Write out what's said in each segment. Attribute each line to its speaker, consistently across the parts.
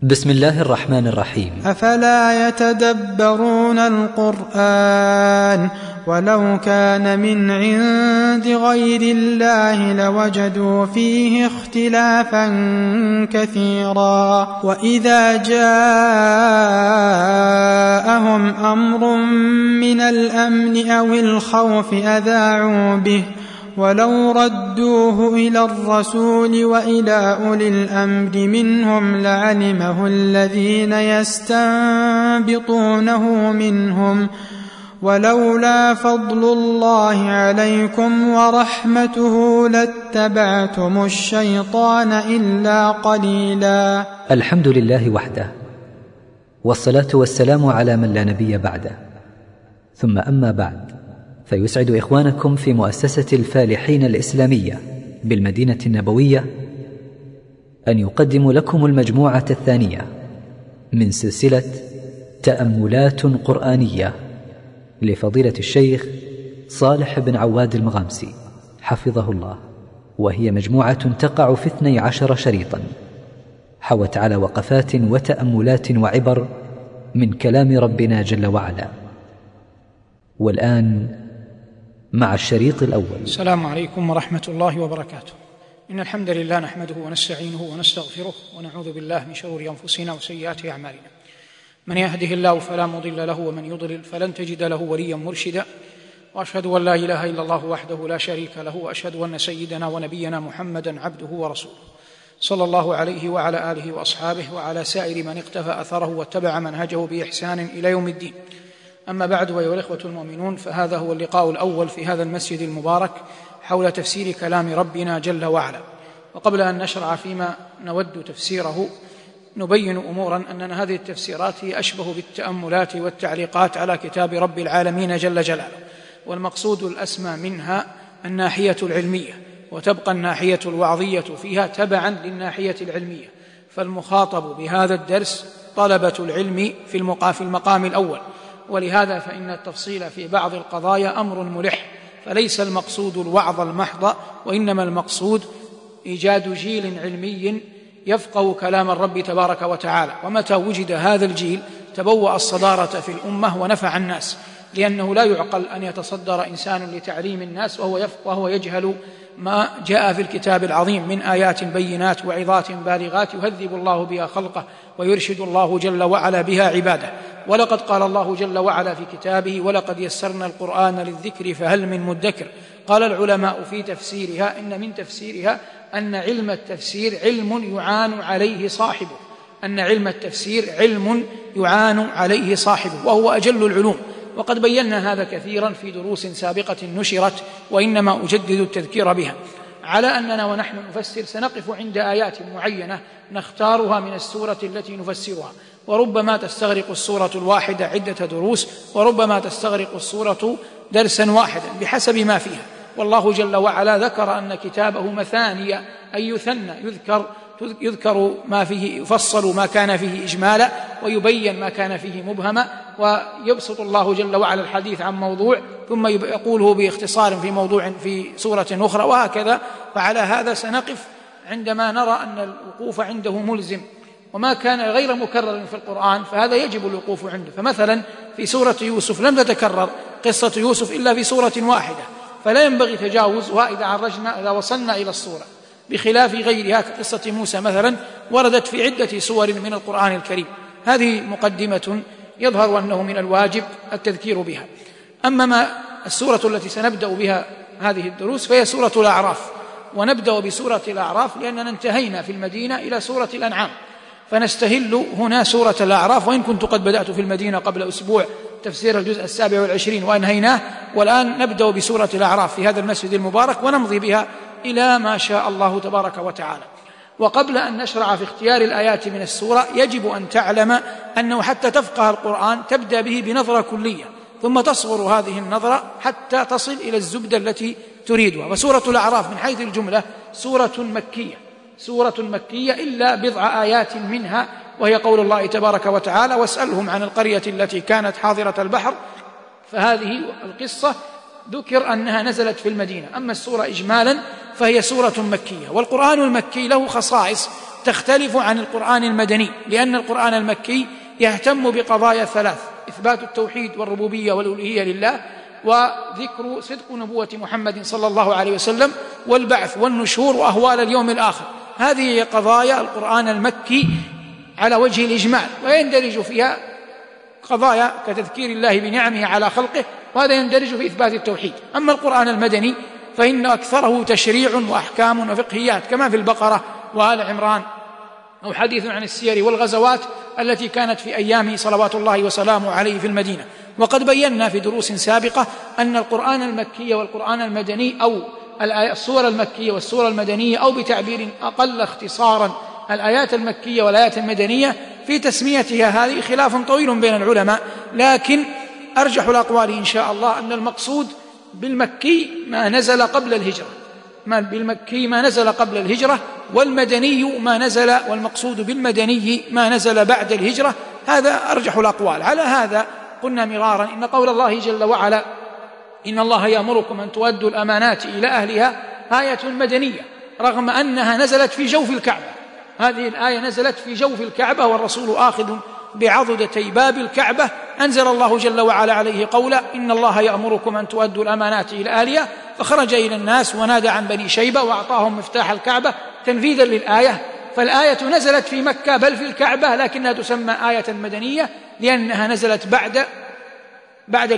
Speaker 1: بسم الله الرحمن الرحيم.
Speaker 2: أفلا يتدبرون القرآن ولو كان من عند غير الله لوجدوا فيه اختلافا كثيرا وإذا جاءهم أمر من الأمن أو الخوف أذاعوا به ولو ردوه إلى الرسول وإلى أولي الأمر منهم لعلمه الذين يستنبطونه منهم ولولا فضل الله عليكم ورحمته لاتبعتم الشيطان إلا قليلا.
Speaker 1: الحمد لله وحده، والصلاة والسلام على من لا نبي بعده، ثم أما بعد، فيسعد إخوانكم في مؤسسة الفالحين الإسلامية بالمدينة النبوية أن يقدموا لكم المجموعة الثانية من سلسلة تأملات قرآنية لفضيلة الشيخ صالح بن عواد المغامسي حفظه الله، وهي مجموعة تقع في 12 شريطا حوت على وقفات وتأملات وعبر من كلام ربنا جل وعلا. والآن مع الشريط الأول.
Speaker 3: السلام عليكم ورحمة الله وبركاته. إن الحمد لله نحمده ونستعينه ونستغفره ونعوذ بالله من شرور أنفسنا وسيئات أعمالنا. من يهده الله فلا مضل له ومن يضلل فلن تجد له وليا مرشدا، وأشهد أن لا إله إلا الله وحده لا شريك له، وأشهد أن سيدنا ونبينا محمدا عبده ورسوله صلى الله عليه وعلى آله وأصحابه وعلى سائر من اقتفى أثره واتبع منهجه بإحسان إلى يوم الدين. أما بعد، وأيها الإخوة المؤمنون، فهذا هو اللقاء الأول في هذا المسجد المبارك حول تفسير كلام ربنا جل وعلا. وقبل أن نشرع فيما نود تفسيره نبين أمورا أننا هذه التفسيرات هي أشبه بالتأملات والتعليقات على كتاب رب العالمين جل جلاله، والمقصود الأسمى منها الناحية العلمية، وتبقى الناحية الوعظية فيها تبعا للناحية العلمية. فالمخاطب بهذا الدرس طلبة العلم في المقام الأول، ولهذا فإن التفصيل في بعض القضايا أمر ملح، فليس المقصود الوعظ المحض، وإنما المقصود إيجاد جيل علمي يفقه كلام الرب تبارك وتعالى. ومتى وجد هذا الجيل تبوأ الصدارة في الأمة ونفع الناس، لأنه لا يعقل أن يتصدر إنسان لتعليم الناس وهو يجهل ما جاء في الكتاب العظيم من آيات بينات وعظات بالغات يهذب الله بها خلقه ويرشد الله جل وعلا بها عباده. ولقد قال الله جل وعلا في كتابه: ولقد يسرنا القرآن للذكر فهل من مدكر. قال العلماء في تفسيرها إن من تفسيرها أن علم التفسير علم يعان عليه صاحبه، أن علم التفسير علم يعان عليه صاحبه، وهو أجل العلوم. وقد بينا هذا كثيرا في دروس سابقة نشرت، وإنما أجدد التذكير بها، على أننا ونحن نفسر سنقف عند آيات معينة نختارها من السورة التي نفسرها، وربما تستغرق السورة الواحدة عدة دروس، وربما تستغرق السورة درسا واحدا بحسب ما فيها. والله جل وعلا ذكر أن كتابه مثانية، أي يثنى، يذكر ما فيه، يفصل ما كان فيه إجمالا ويبين ما كان فيه مبهما، ويبسط الله جل وعلا الحديث عن موضوع ثم يقوله باختصار في موضوع في سورة أخرى، وهكذا. فعلى هذا سنقف عندما نرى أن الوقوف عنده ملزم، وما كان غير مكرر في القرآن فهذا يجب الوقوف عنده. فمثلا في سورة يوسف لم تتكرر قصة يوسف إلا في سورة واحدة، فلا ينبغي تجاوزها إذا وصلنا إلى السورة، بخلاف غيرها كقصة موسى مثلا وردت في عدة سور من القرآن الكريم. هذه مقدمة يظهر أنه من الواجب التذكير بها. أما السورة التي سنبدأ بها هذه الدروس فهي سورة الأعراف، ونبدأ بسورة الأعراف لأننا انتهينا في المدينة إلى سورة الأنعام، فنستهل هنا سورة الأعراف، وإن كنت قد بدأت في المدينة قبل أسبوع تفسير الجزء 27 وأنهيناه، والآن نبدأ بسورة الأعراف في هذا المسجد المبارك ونمضي بها إلى ما شاء الله تبارك وتعالى. وقبل أن نشرع في اختيار الآيات من السورة يجب أن تعلم أنه حتى تفقه القرآن تبدأ به بنظرة كلية، ثم تصغر هذه النظرة حتى تصل إلى الزبدة التي تريدها. وسورة الأعراف من حيث الجملة سورة مكية إلا بضع آيات منها، وهي قول الله تبارك وتعالى: واسألهم عن القرية التي كانت حاضرة البحر. فهذه القصة ذكر أنها نزلت في المدينة. أما السورة إجمالا فهي سورة مكية، والقرآن المكي له خصائص تختلف عن القرآن المدني، لأن القرآن المكي يهتم بقضايا ثلاث: إثبات التوحيد والربوبية والألوهية لله، وذكر صدق نبوة محمد صلى الله عليه وسلم، والبعث والنشور وأهوال اليوم الآخر. هذه قضايا القرآن المكي على وجه الإجمال، ويندرج فيها قضايا كتذكير الله بنعمه على خلقه، وهذا يندرج في إثبات التوحيد. أما القرآن المدني فإن أكثره تشريع وأحكام وفقهيات، كما في البقرة وآل عمران، أو حديث عن السير والغزوات التي كانت في أيامه صلوات الله وسلامه عليه في المدينة. وقد بينا في دروس سابقة أن القرآن المكي والقرآن المدني، أو السورة المكية والسورة المدنية، أو بتعبير أقل اختصارا الآيات المكية والآيات المدنية، في تسميتها هذه خلاف طويل بين العلماء، لكن أرجح الأقوال إن شاء الله أن المقصود بالمكي ما نزل قبل الهجرة، بالمكي ما نزل قبل الهجرة، والمدني ما نزل، والمقصود بالمدني ما نزل بعد الهجرة. هذا أرجح الأقوال. على هذا قلنا مرارا إن قول الله جل وعلا: إن الله يأمركم أن تؤدوا الأمانات إلى أهلها، آية مدنية، رغم أنها نزلت في جوف الكعبة. هذه الآية نزلت في جوف الكعبة، والرسول آخذ بعضدتي باب الكعبة. أنزل الله جل وعلا عليه قولا: إن الله يأمركم أن تؤدوا الأمانات إلى أهلها، فخرج إلى الناس ونادى عن بني شيبة وأعطاهم مفتاح الكعبة تنفيذا للآية. فالآية نزلت في مكة بل في الكعبة، لكنها تسمى آية مدنية لأنها نزلت بعد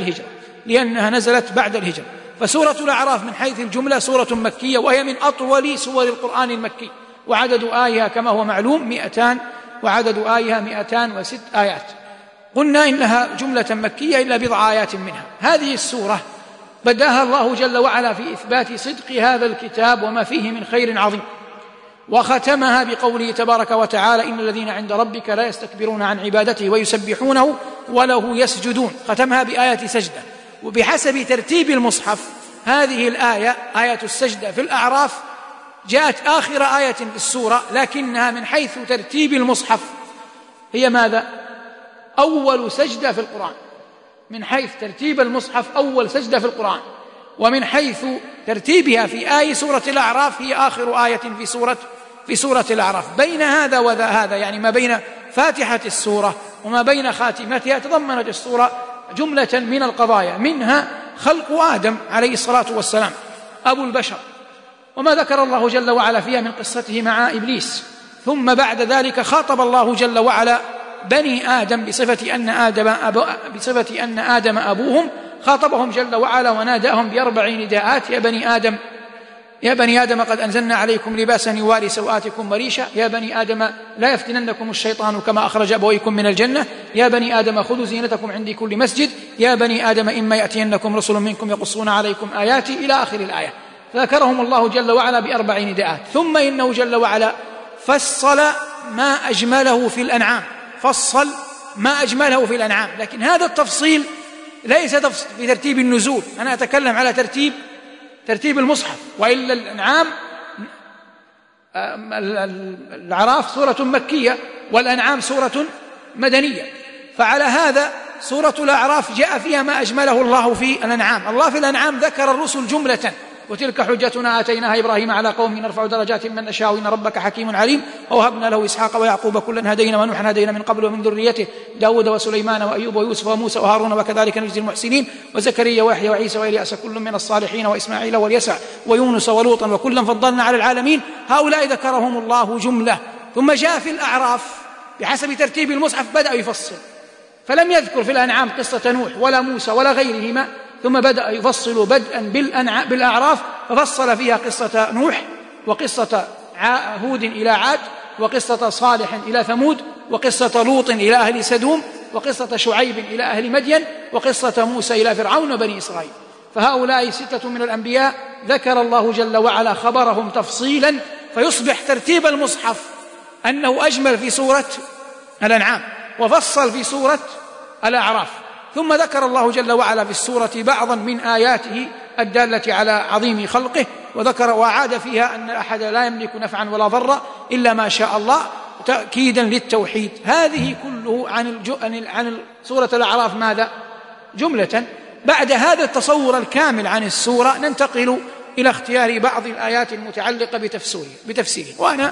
Speaker 3: الهجرة. فسورة الأعراف من حيث الجملة سورة مكية، وهي من أطول سور القرآن المكي، وعدد آيها كما هو معلوم 200، وعدد آيها 206 آيات. قلنا إنها جملة مكية إلا بضع آيات منها. هذه السورة بداها الله جل وعلا في إثبات صدق هذا الكتاب وما فيه من خير عظيم، وختمها بقوله تبارك وتعالى: إن الذين عند ربك لا يستكبرون عن عبادته ويسبحونه وله يسجدون. ختمها بآية سجدة. وبحسب ترتيب المصحف هذه الآية، آية السجدة في الأعراف، جاءت آخر آية في السورة، لكنها من حيث ترتيب المصحف هي ماذا؟ أول سجدة في القرآن. من حيث ترتيب المصحف أول سجدة في القرآن، ومن حيث ترتيبها في آي سورة الأعراف هي آخر آية في سورة الأعراف. بين هذا وذا هذا، يعني ما بين فاتحة السورة وما بين خاتمتها، تضمنت السورة جملة من القضايا، منها خلق آدم عليه الصلاة والسلام أبو البشر، وما ذكر الله جل وعلا فيها من قصته مع إبليس. ثم بعد ذلك خاطب الله جل وعلا بني آدم بصفة أن آدم أبوهم، خاطبهم جل وعلا وناداهم ب4 نداءات: يا بني آدم قد أنزلنا عليكم لباسا يواري سوآتكم وريشا، يا بني آدم لا يفتننكم الشيطان كما أخرج أبويكم من الجنة، يا بني آدم خذوا زينتكم عند كل مسجد، يا بني آدم إما يأتينكم رسل منكم يقصون عليكم آياتي، إلى آخر الآية. فذكرهم الله جل وعلا ب4 نداءات. ثم إنه جل وعلا فصل ما أجمله في الأنعام، لكن هذا التفصيل ليس في ترتيب النزول، أنا أتكلم على ترتيب المصحف، وإلا الأنعام الأعراف سورة مكية والأنعام سورة مدنية. فعلى هذا سورة الأعراف جاء فيها ما أجمله الله في الأنعام. الله في الأنعام ذكر الرسل جملة: وتلك حجتنا آتيناها إبراهيم على قومه نرفع درجات من نشاء إن ربك حكيم عليم، ووهبنا له إسحاق ويعقوب كلا هدينا ونوحا هدينا من قبل ومن ذريته داود وسليمان وأيوب ويوسف وموسى وهارون وكذلك نجزي المحسنين، وزكريا ويحيى وعيسى وإلياس كل من الصالحين، وإسماعيل واليسع ويونس ولوطا وكلا فضلنا على العالمين. هؤلاء ذكرهم الله جملة. ثم جاء في الأعراف بحسب ترتيب المصحف بدأ يفصل، فلم يذكر في الأنعام قصة نوح ولا موسى ولا غيرهما، ثم بدأ يفصل بدءا بالأعراف، ففصل فيها قصة نوح، وقصة هود إلى عاد، وقصة صالح إلى ثمود، وقصة لوط إلى أهل سدوم، وقصة شعيب إلى أهل مدين، وقصة موسى إلى فرعون وبني إسرائيل. فهؤلاء 6 من الأنبياء ذكر الله جل وعلا خبرهم تفصيلا، فيصبح ترتيب المصحف أنه أجمل في سورة الأنعام وفصل في سورة الأعراف. ثم ذكر الله جل وعلا في السورة بعضا من آياته الدالة على عظيم خلقه، وذكر وعاد فيها أن أحد لا يملك نفعا ولا ضرا إلا ما شاء الله، تأكيدا للتوحيد. هذه كله عن سورة الأعراف ماذا؟ جملة. بعد هذا التصور الكامل عن السورة ننتقل إلى اختيار بعض الآيات المتعلقة بتفسيره. وأنا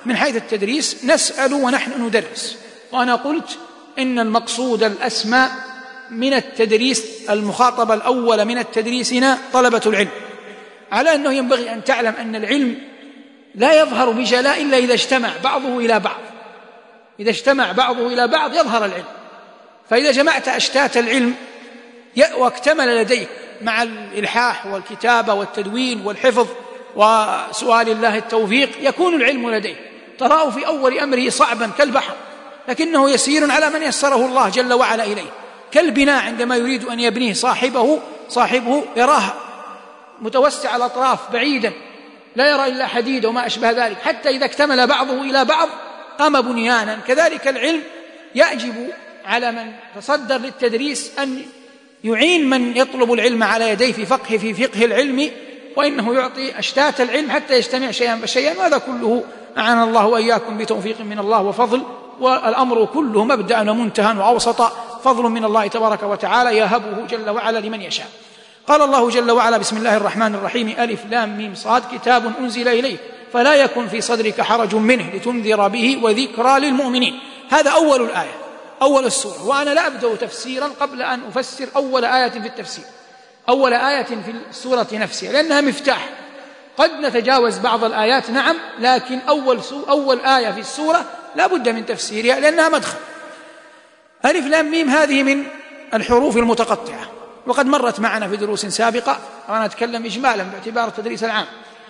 Speaker 3: من حيث التدريس نسأل ونحن ندرس. وأنا قلت إن المقصود الأسمى من التدريس، المخاطبة الأول من التدريس هنا طلبة العلم، على أنه ينبغي أن تعلم أن العلم لا يظهر بجلاء إلا إذا اجتمع بعضه إلى بعض. إذا اجتمع بعضه إلى بعض يظهر العلم. فإذا جمعت أشتات العلم واكتمل لديك مع الإلحاح والكتابة والتدوين والحفظ وسؤال الله التوفيق يكون العلم لديك. تراه في أول أمره صعبا كالبحر، لكنه يسير على من يسره الله جل وعلا إليه. كالبناء عندما يريد أن يبنيه صاحبه يراه متوسع الأطراف بعيدا لا يرى إلا حديد وما أشبه ذلك، حتى إذا اكتمل بعضه إلى بعض قام بنيانا. كذلك العلم يجب على من تصدر للتدريس أن يعين من يطلب العلم على يديه في فقه العلم، وإنه يعطي أشتات العلم حتى يجتمع شيئا فشيئا. وهذا كله أعان الله وإياكم بتوفيق من الله وفضل، والأمر كله مبدأ ومنتهى وأوسط فضل من الله تبارك وتعالى يهبه جل وعلا لمن يشاء. قال الله جل وعلا: بسم الله الرحمن الرحيم، ألف لام ميم صاد، كتاب أنزل إليك فلا يكن في صدرك حرج منه لتنذر به وذكرى للمؤمنين. هذا أول الآية، أول السورة. وأنا لا أبدأ تفسيرا قبل أن أفسر أول آية في التفسير، أول آية في السورة نفسها، لأنها مفتاح. قد نتجاوز بعض الآيات نعم، لكن أول آية في السورة لا بد من تفسيرها لأنها مدخل. ألف لام ميم هذه من الحروف المتقطعة، وقد مرت معنا في دروس سابقة، وأنا أتكلم إجمالا باعتبار التدريس العام.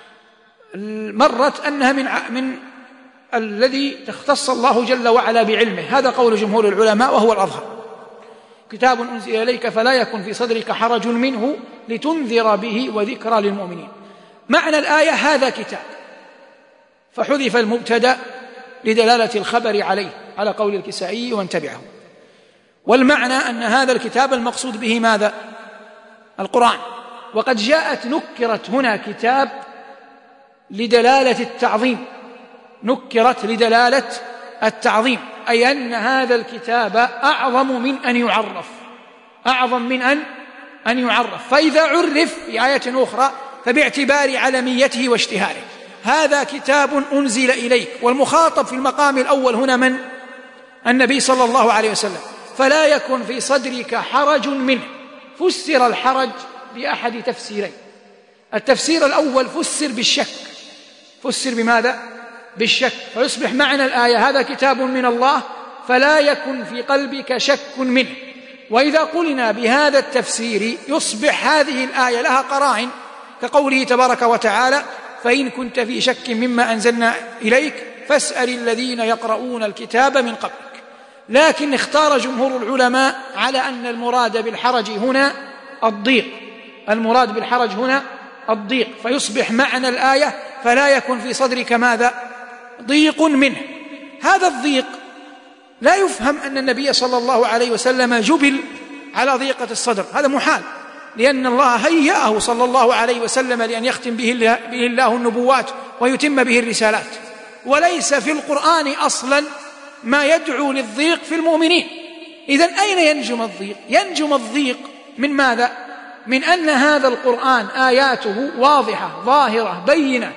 Speaker 3: مرت أنها من الذي تختص الله جل وعلا بعلمه. هذا قول جمهور العلماء وهو الأظهر. كتاب أنزل إليك فلا يكن في صدرك حرج منه لتنذر به وذكرى للمؤمنين. معنى الآية هذا كتاب، فحذف المبتدأ لدلالة الخبر عليه على قول الكسائي ومن تبعه. والمعنى أن هذا الكتاب المقصود به ماذا؟ القرآن. وقد جاءت نكرت هنا كتاب لدلالة التعظيم، نكرت لدلالة التعظيم، أي أن هذا الكتاب أعظم من أن يعرف، أعظم من أن يعرف. فإذا عرف في آية أخرى فباعتبار علميته واشتهاره. هذا كتاب أنزل إليك، والمخاطب في المقام الأول هنا من؟ النبي صلى الله عليه وسلم. فلا يكن في صدرك حرج منه. فسر الحرج بأحد تفسيرين. التفسير الأول فسر بالشك. فسر بماذا؟ بالشك. فيصبح معنى الآية هذا كتاب من الله فلا يكن في قلبك شك منه. وإذا قلنا بهذا التفسير يصبح هذه الآية لها قرائن، كقوله تبارك وتعالى: فإن كنت في شك مما أنزلنا إليك فاسأل الذين يقرؤون الكتاب من قبلك. لكن اختار جمهور العلماء على أن المراد بالحرج هنا الضيق، المراد بالحرج هنا الضيق. فيصبح معنى الآية فلا يكن في صدرك ماذا؟ ضيق منه. هذا الضيق لا يفهم أن النبي صلى الله عليه وسلم جبل على ضيقة الصدر، هذا محال، لأن الله هيأه صلى الله عليه وسلم لأن يختم به الله النبوات ويتم به الرسالات. وليس في القرآن أصلا ما يدعو للضيق في المؤمنين. إذن أين ينجم الضيق؟ ينجم الضيق من ماذا؟ من أن هذا القرآن آياته واضحة ظاهرة بينة،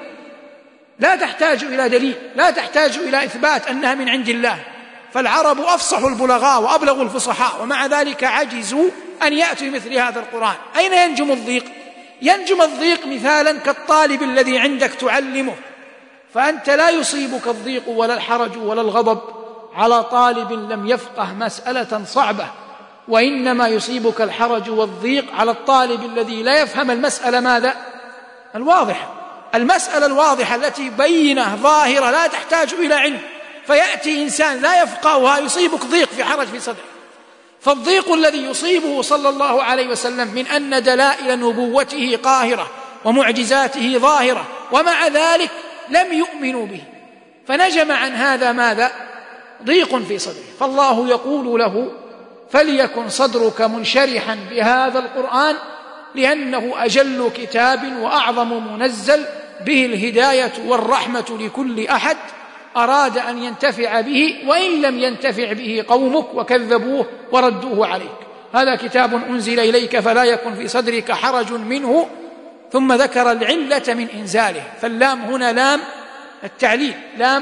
Speaker 3: لا تحتاج إلى دليل، لا تحتاج إلى إثبات أنها من عند الله. فالعرب أفصح البلغاء وأبلغ الفصحاء، ومع ذلك عجزوا أن يأتوا مثل هذا القرآن. أين ينجم الضيق؟ ينجم الضيق مثالا كالطالب الذي عندك تعلمه، فأنت لا يصيبك الضيق ولا الحرج ولا الغضب على طالب لم يفقه مسألة صعبة، وإنما يصيبك الحرج والضيق على الطالب الذي لا يفهم المسألة ماذا؟ الواضحة، المسألة الواضحة التي بينة ظاهرة لا تحتاج إلى علم، فيأتي إنسان لا يفقهها يصيبك ضيق في حرج في صدره. فالضيق الذي يصيبه صلى الله عليه وسلم من أن دلائل نبوته قاهرة ومعجزاته ظاهرة، ومع ذلك لم يؤمنوا به، فنجم عن هذا ماذا؟ ضيق في صدره. فالله يقول له: فليكن صدرك منشرحا بهذا القرآن لأنه أجل كتاب وأعظم منزل به الهداية والرحمة لكل أحد أراد أن ينتفع به، وإن لم ينتفع به قومك وكذبوه وردوه عليك. هذا كتاب أنزل إليك فلا يكن في صدرك حرج منه. ثم ذكر العلة من إنزاله، فاللام هنا لام التعليل، لام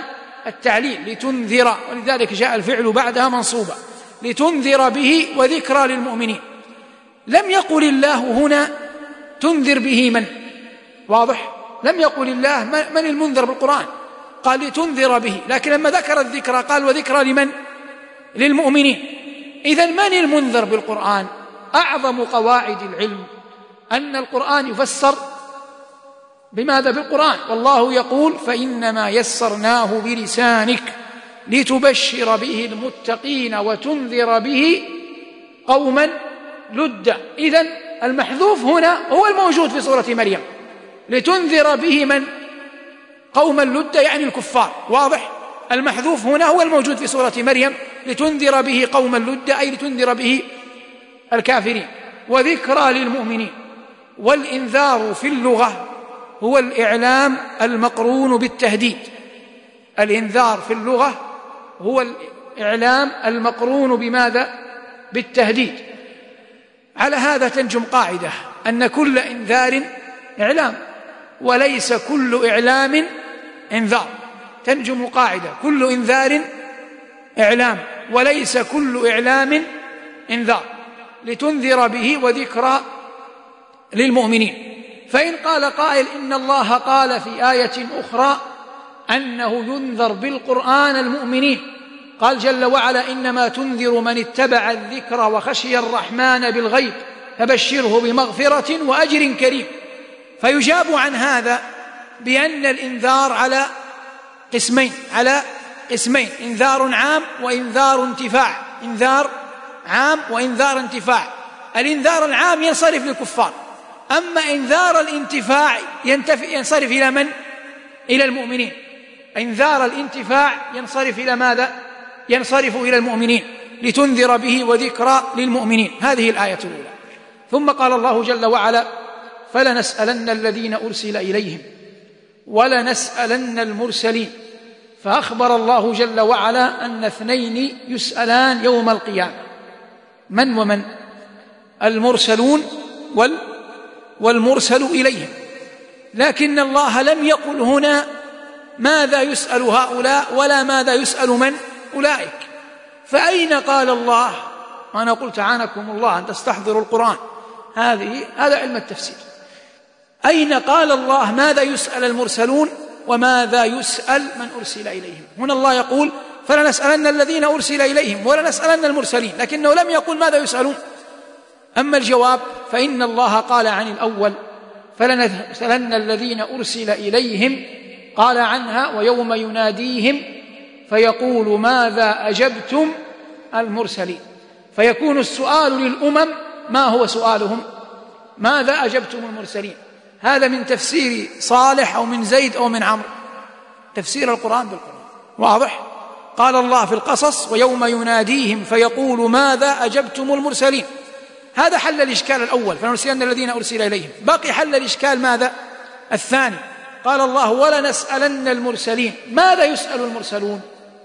Speaker 3: التعليل لتنذر، ولذلك جاء الفعل بعدها منصوبا، لتنذر به وذكرى للمؤمنين. لم يقل الله هنا تنذر به من؟ واضح؟ لم يقل الله من المنذر بالقرآن، قال لتنذر به، لكن لما ذكر الذكرى قال وذكرى لمن؟ للمؤمنين. إذن من المنذر بالقرآن؟ أعظم قواعد العلم أن القرآن يفسر بماذا؟ بالقرآن، والله يقول فإنما يسرناه بلسانك لتبشر به المتقين وتنذر به قوما لدا. إذن المحذوف هنا هو الموجود في سورة مريم، لتنذر به من؟ قوما لدا، يعني الكفار. واضح؟ المحذوف هنا هو الموجود في سورة مريم، لتنذر به قوما لدا، أي لتنذر به الكافرين، وذكرى للمؤمنين. والإنذار في اللغة هو الإعلام المقرون بالتهديد. الإنذار في اللغة هو الإعلام المقرون بماذا؟ بالتهديد. على هذا تنجم قاعدة أن كل إنذار إعلام، وليس كل إعلام إنذار. تنجم قاعدة كل إنذار إعلام، وليس كل إعلام إنذار، لتنذر به وذكرى للمؤمنين. فإن قال قائل إن الله قال في آية أخرى أنه ينذر بالقرآن المؤمنين، قال جل وعلا إنما تنذر من اتبع الذكر وخشي الرحمن بالغيب فبشره بمغفرة وأجر كريم. فيجاب عن هذا بأن الإنذار على قسمين، إنذار عام وإنذار انتفاع. إنذار عام وإنذار انتفاع. الإنذار العام ينصرف للكفار، أما إنذار الانتفاع ينصرف إلى من؟ إلى المؤمنين. إنذار الانتفاع ينصرف إلى ماذا؟ ينصرف إلى المؤمنين، لتنذر به وذكرى للمؤمنين. هذه الآية الأولى. ثم قال الله جل وعلا فلنسألن الذين أرسل إليهم ولنسألن المرسلين. فأخبر الله جل وعلا أن اثنين يسألان يوم القيامة، من ومن؟ المرسلون والمرسل إليهم. لكن الله لم يقل هنا ماذا يسأل هؤلاء ولا ماذا يسأل من؟ أولئك. فأين قال الله؟ وأنا قلت عانكم الله أن تستحضروا القرآن، هذا علم التفسير. أين قال الله ماذا يسأل المرسلون وماذا يسأل من أرسل إليهم؟ هنا الله يقول فلنسألن الذين أرسل إليهم ولنسألن المرسلين، لكنه لم يقل ماذا يسألون. أما الجواب فإن الله قال عن الأول فلنسألن الذين أرسل إليهم، قال عنها ويوم يناديهم فيقول ماذا أجبتم المرسلين. فيكون السؤال للأمم ما هو سؤالهم؟ ماذا أجبتم المرسلين. هذا من تفسير صالح أو من زيد أو من عمرو، تفسير القرآن بالقرآن. واضح؟ قال الله في القصص ويوم يناديهم فيقول ماذا أجبتم المرسلين. هذا حل الإشكال الأول، فنرسلن الذين أرسل إليهم. باقي حل الإشكال ماذا؟ الثاني. قال الله ولنسألن المرسلين. ماذا يسأل المرسلون؟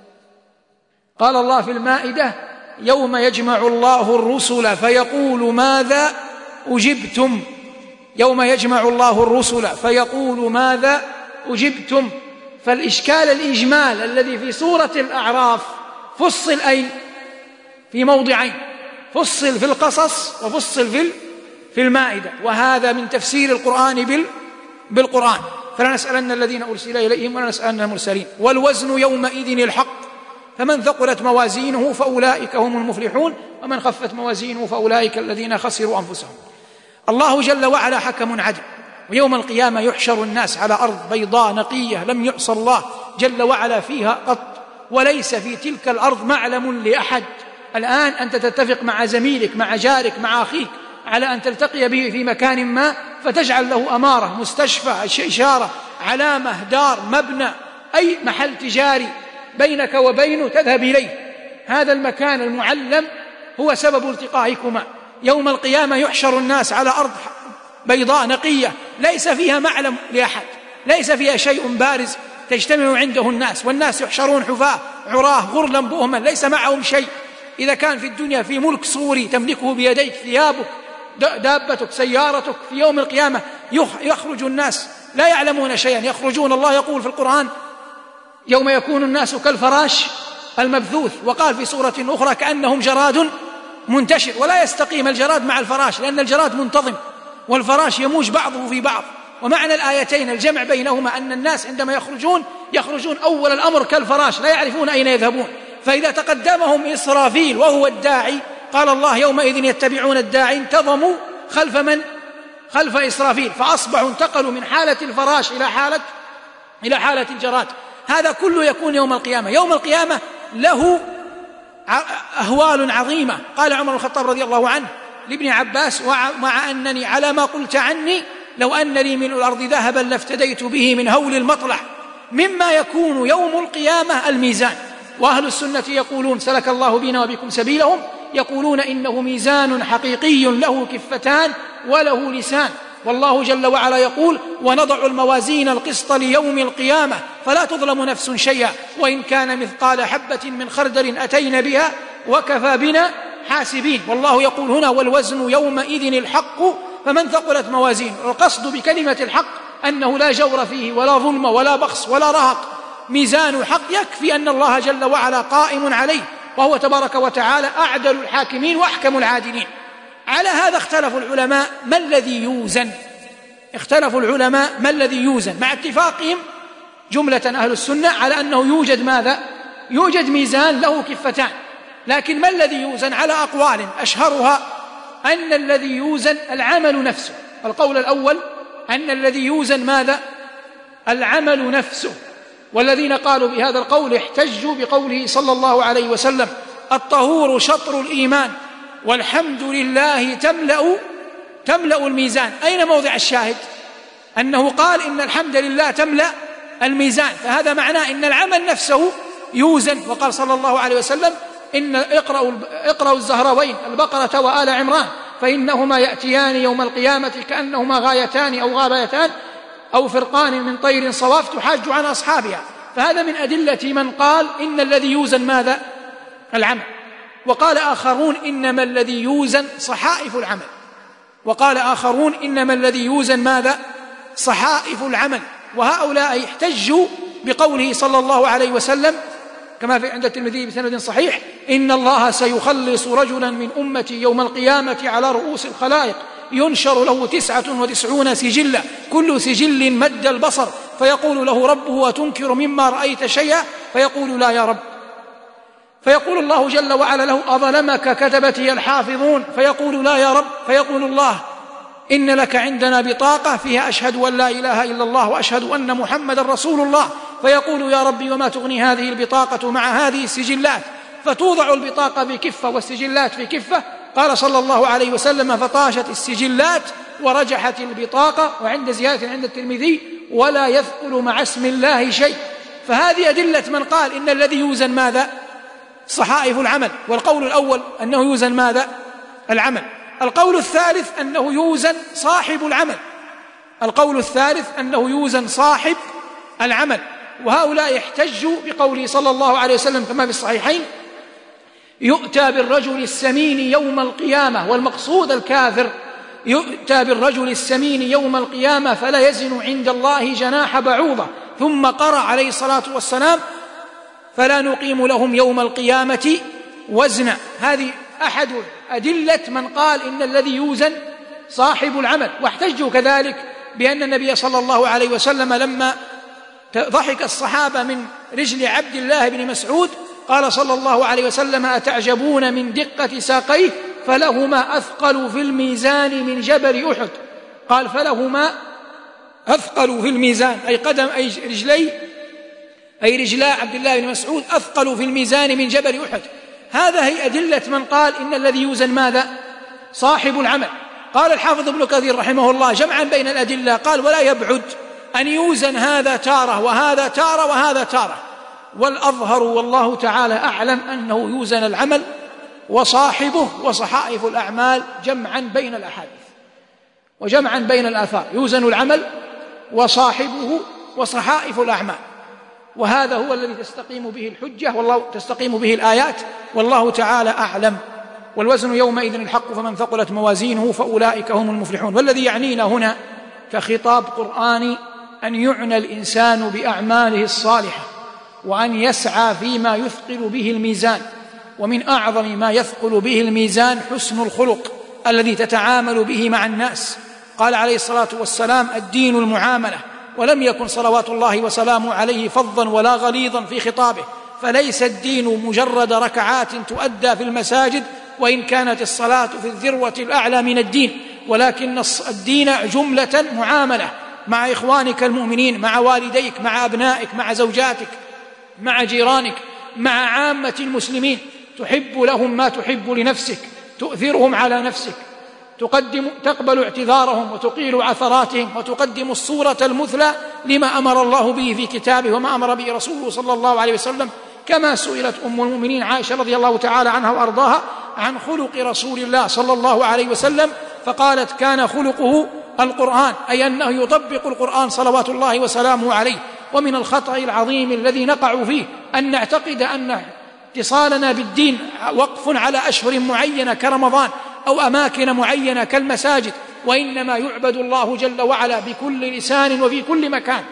Speaker 3: قال الله في المائدة يوم يجمع الله الرسل فيقول ماذا أجبتم. يوم يجمع الله الرسل فيقول ماذا أجبتم. فالإشكال الإجمال الذي في سورة الأعراف فصل أين؟ في موضعين، فصل في القصص وفصل في المائدة، وهذا من تفسير القرآن بالقرآن. فلنسألن الذين أرسل إليهم ولنسألن المرسلين. والوزن يومئذ الحق، فمن ثقلت موازينه فأولئك هم المفلحون ومن خفت موازينه فأولئك الذين خسروا أنفسهم. الله جل وعلا حكم عدل، ويوم القيامة يحشر الناس على أرض بيضاء نقية لم يعص الله جل وعلا فيها قط، وليس في تلك الأرض معلم لأحد. الآن أنت تتفق مع زميلك مع جارك مع أخيك على أن تلتقي به في مكان ما، فتجعل له أمارة، مستشفى، إشارة، علامة، دار، مبنى، أي محل تجاري بينك وبينه تذهب إليه. هذا المكان المعلم هو سبب التقائكما. يوم القيامة يحشر الناس على أرض بيضاء نقية ليس فيها معلم لأحد، ليس فيها شيء بارز تجتمع عنده الناس، والناس يحشرون حفاة عراه غرلا بؤما ليس معهم شيء. إذا كان في الدنيا في ملك صوري تملكه بيديك، ثيابك، دابتك، سيارتك، في يوم القيامة يخرج الناس لا يعلمون شيئا، يخرجون. الله يقول في القرآن يوم يكون الناس كالفراش المبثوث. وقال في سورة أخرى كأنهم جراد منتشر. ولا يستقيم الجراد مع الفراش، لأن الجراد منتظم والفراش يموج بعضه في بعض. ومعنى الآيتين الجمع بينهما أن الناس عندما يخرجون أول الأمر كالفراش لا يعرفون أين يذهبون. فإذا تقدمهم إسرافيل وهو الداعي، قال الله يومئذ يتبعون الداعي، انتظموا خلف من؟ خلف إسرافيل، فأصبحوا انتقلوا من حالة الفراش إلى حالة الجراد. هذا كله يكون يوم القيامة. يوم القيامة له أهوال عظيمة. قال عمر بن الخطاب رضي الله عنه لابن عباس: ومع أنني على ما قلت عني لو أن لي من الأرض ذهبا لافتديت به من هول المطلع. مما يكون يوم القيامة الميزان. وأهل السنة يقولون سلك الله بنا وبكم سبيلهم، يقولون إنه ميزان حقيقي له كفتان وله لسان. والله جل وعلا يقول: ونضع الموازين القسط ليوم القيامة فلا تظلم نفس شيئا وإن كان مثقال حبة من خردل أتينا بها وكفى بنا حاسبين. والله يقول هنا: والوزن يومئذ الحق فمن ثقلت موازينه. القصد بكلمة الحق أنه لا جور فيه ولا ظلم ولا بخس ولا رهق، ميزان حق يكفي أن الله جل وعلا قائم عليه، وهو تبارك وتعالى أعدل الحاكمين وأحكم العادلين. على هذا اختلفوا العلماء ما الذي يوزن. مع اتفاقهم جملة أهل السنة على أنه يوجد ماذا؟ يوجد ميزان له كفتان. لكن ما الذي يوزن؟ على أقوال، أشهرها أن الذي يوزن العمل نفسه. القول الأول أن الذي يوزن ماذا؟ العمل نفسه. والذين قالوا بهذا القول احتجوا بقوله صلى الله عليه وسلم: الطهور شطر الإيمان والحمد لله تملأ الميزان. أين موضع الشاهد؟ أنه قال إن الحمد لله تملأ الميزان، فهذا معناه إن العمل نفسه يوزن. وقال صلى الله عليه وسلم: إن اقرأوا الزهراوين البقرة وآل عمران فإنهما يأتيان يوم القيامة كأنهما غايتان أو غابيتان أو فرقان من طير صواف تحاج عن أصحابها. فهذا من أدلة من قال إن الذي يوزن ماذا؟ العمل. وقال آخرون إنما الذي يوزن صحائف العمل. وقال آخرون إنما الذي يوزن ماذا؟ صحائف العمل. وهؤلاء احتجوا بقوله صلى الله عليه وسلم كما في عند الترمذي بسند صحيح: إن الله سيخلص رجلا من أمتي يوم القيامة على رؤوس الخلائق ينشر له 99 سجلا كل سجل مد البصر، فيقول له ربه: وتنكر مما رأيت شيئا؟ فيقول: لا يا رب. فيقول الله جل وعلا له: أظلمك كتبتي الحافظون؟ فيقول: لا يا رب. فيقول الله: إن لك عندنا بطاقة فيها أشهد أن لا إله إلا الله وأشهد أن محمد رسول الله. فيقول: يا ربي وما تغني هذه البطاقة مع هذه السجلات؟ فتوضع البطاقة في كفة والسجلات في كفة. قال صلى الله عليه وسلم: فطاشت السجلات ورجحت البطاقة. وعند زيادة عند الترمذي: ولا يثقل مع اسم الله شيء. فهذه أدلة من قال إن الذي يوزن ماذا؟ صحائف العمل. والقول الأول أنه يوزن ماذا؟ العمل. القول الثالث أنه يوزن صاحب العمل. صاحب العمل. وهؤلاء احتجوا بقوله صلى الله عليه وسلم كما في الصحيحين: يؤتى بالرجل السمين يوم القيامة، والمقصود الكافر، يؤتى بالرجل السمين يوم القيامة فلا يزن عند الله جناح بعوضة. ثم قرأ عليه الصلاة والسلام: فلا نقيم لهم يوم القيامة وزنا. هذه أحد أدلة من قال إن الذي يوزن صاحب العمل. واحتجوا كذلك بأن النبي صلى الله عليه وسلم لما ضحك الصحابة من رجل عبد الله بن مسعود قال صلى الله عليه وسلم: أتعجبون من دقة ساقيه فلهما أثقل في الميزان من جبل أحد. قال: فلهما أثقل في الميزان، أي قدم أي رجلا عبد الله بن مسعود أثقل في الميزان من جبل أحد. هذا هي أدلة من قال إن الذي يوزن ماذا؟ صاحب العمل. قال الحافظ ابن كثير رحمه الله جمعا بين الأدلة، قال: ولا يبعد أن يوزن هذا تارة وهذا تارة وهذا تارة، والأظهر والله تعالى أعلم أنه يوزن العمل وصاحبه وصحائف الأعمال جمعا بين الأحاديث وجمعا بين الآثار. يوزن العمل وصاحبه وصحائف الأعمال، وهذا هو الذي تستقيم به الحجة تستقيم به الآيات، والله تعالى أعلم. والوزن يومئذ الحق فمن ثقلت موازينه فأولئك هم المفلحون. والذي يعنينا هنا كخطاب قرآني أن يعنى الإنسان بأعماله الصالحة وأن يسعى فيما يثقل به الميزان. ومن أعظم ما يثقل به الميزان حسن الخلق الذي تتعامل به مع الناس. قال عليه الصلاة والسلام: الدين المعاملة. ولم يكن صلوات الله وسلامه عليه فظا ولا غليظا في خطابه، فليس الدين مجرد ركعات تؤدى في المساجد، وإن كانت الصلاة في الذروة الأعلى من الدين، ولكن الدين جملة معاملة مع إخوانك المؤمنين، مع والديك، مع أبنائك، مع زوجاتك، مع جيرانك، مع عامة المسلمين، تحب لهم ما تحب لنفسك، تؤثرهم على نفسك، تقبل اعتذارهم وتقيل عثراتهم، وتقدم الصورة المثلى لما أمر الله به في كتابه وما أمر به رسوله صلى الله عليه وسلم. كما سئلت أم المؤمنين عائشة رضي الله تعالى عنها وأرضاها عن خلق رسول الله صلى الله عليه وسلم، فقالت: كان خلقه القرآن، أي أنه يطبق القرآن صلوات الله وسلامه عليه. ومن الخطأ العظيم الذي نقع فيه أن نعتقد أن اتصالنا بالدين وقف على أشهر معينة كرمضان أو أماكن معينة كالمساجد، وإنما يعبد الله جل وعلا بكل لسان وفي كل مكان.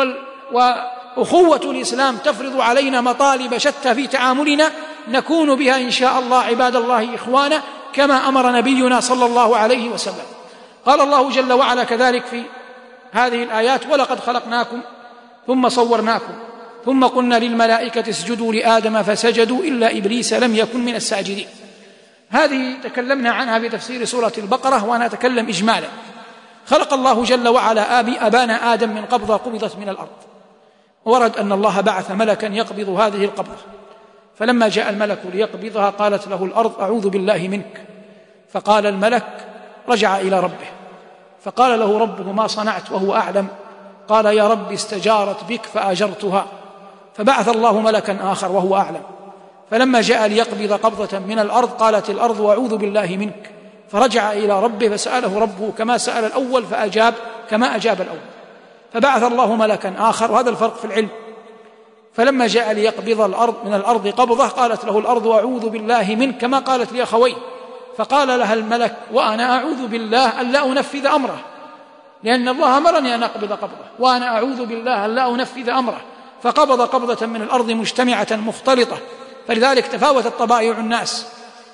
Speaker 3: وأخوة الإسلام تفرض علينا مطالب شتى في تعاملنا نكون بها إن شاء الله عباد الله إخوانا، كما أمر نبينا صلى الله عليه وسلم. قال الله جل وعلا كذلك في هذه الآيات: ولقد خلقناكم ثم صورناكم ثم قلنا للملائكة اسجدوا لآدم فسجدوا إلا إبليس لم يكن من الساجدين. هذه تكلمنا عنها في تفسير سورة البقرة، وأنا أتكلم إجمالا. خلق الله جل وعلا أبانا آدم من قبضة قبضت من الأرض، ورد أن الله بعث ملكا يقبض هذه القبضة، فلما جاء الملك ليقبضها قالت له الأرض: أعوذ بالله منك. فقال الملك: رجع إلى ربه، فقال له ربه: ما صنعت وهو أعلم؟ قال: يا رب استجارت بك فأجرتها. فبعث الله ملكا آخر وهو أعلم، فلما جاء ليقبض قبضة من الأرض قالت الأرض: أعوذ بالله منك. فرجع إلى ربه فسأله ربه كما سأل الأول فأجاب كما أجاب الأول. فبعث الله ملكا آخر، وهذا الفرق في العلم. فلما جاء ليقبض الأرض من الأرض قبضة قالت له الأرض: أعوذ بالله منك، كما قالت لأخويه. فقال لها الملك: وأنا أعوذ بالله أن لا أنفذ أمره، لأن الله أمرني أن أقبض قبضة، وأنا أعوذ بالله أن لا أنفذ أمره. فقبض قبضة من الأرض مجتمعة مختلطة، فلذلك تفاوتت طبائع الناس،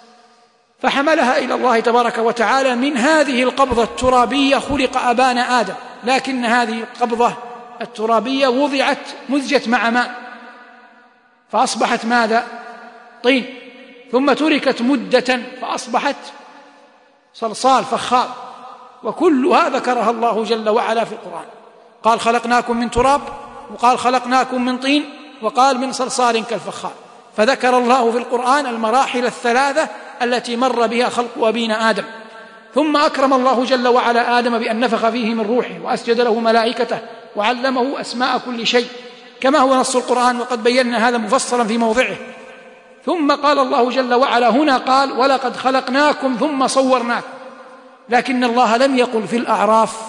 Speaker 3: فحملها إلى الله تبارك وتعالى. من هذه القبضة الترابية خلق أبانا آدم، لكن هذه القبضة الترابية وضعت مزجت مع ماء فأصبحت ماذا؟ طين، ثم تركت مدة فأصبحت صلصال فخار، وكلها ذكرها الله جل وعلا في القرآن. قال: خلقناكم من تراب، وقال: خلقناكم من طين، وقال: من صلصال كالفخار. فذكر الله في القرآن المراحل الثلاثة التي مر بها خلق أبينا آدم. ثم أكرم الله جل وعلا آدم بأن نفخ فيه من روحه وأسجد له ملائكته وعلمه أسماء كل شيء، كما هو نص القرآن، وقد بينا هذا مفصلا في موضعه. ثم قال الله جل وعلا هنا قال: ولقد خلقناكم ثم صورناكم. لكن الله لم يقل في الأعراف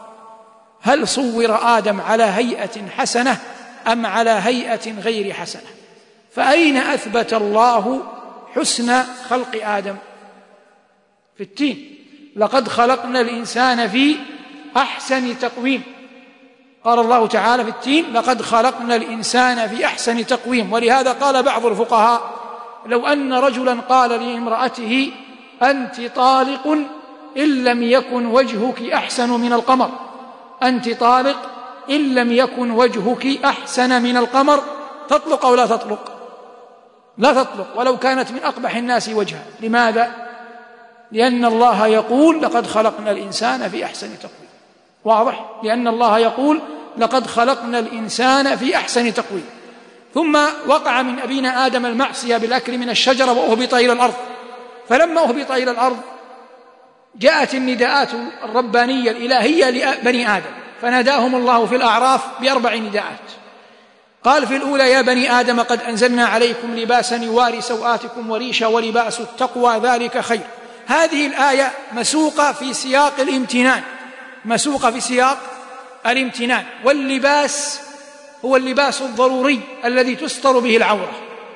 Speaker 3: هل صور آدم على هيئة حسنة أم على هيئة غير حسنة. فأين أثبت الله حسن خلق آدم؟ في التين: لقد خلقنا الإنسان في أحسن تقويم. قال الله تعالى في التين: لقد خلقنا الإنسان في أحسن تقويم. ولهذا قال بعض الفقهاء: لو أن رجلا قال لامرأته: أنت طالق إن لم يكن وجهك أحسن من القمر، أنت طالق إن لم يكن وجهك أحسن من القمر، تطلق أو لا تطلق؟ لا تطلق، ولو كانت من أقبح الناس وجها. لماذا؟ لأن الله يقول: لقد خلقنا الإنسان في أحسن تقويم. واضح؟ لأن الله يقول: لقد خلقنا الإنسان في أحسن تقويم. ثم وقع من أبينا آدم المعصية بالأكل من الشجرة وأهبط إلى الأرض. فلما أهبط إلى الأرض جاءت النداءات الربانية الإلهية لبني آدم، فناداهم الله في الأعراف ب4 نداءات. قال في الأولى: يا بني آدم قد أنزلنا عليكم لباسا يواري سوآتكم وريشا ولباس التقوى ذلك خير. هذه الآية مسوقة في سياق الامتنان، مسوقة في سياق الامتنان. واللباس هو اللباس الضروري الذي تستر به العورة،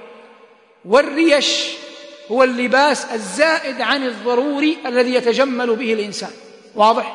Speaker 3: والريش هو اللباس الزائد عن الضروري الذي يتجمل به الإنسان. واضح؟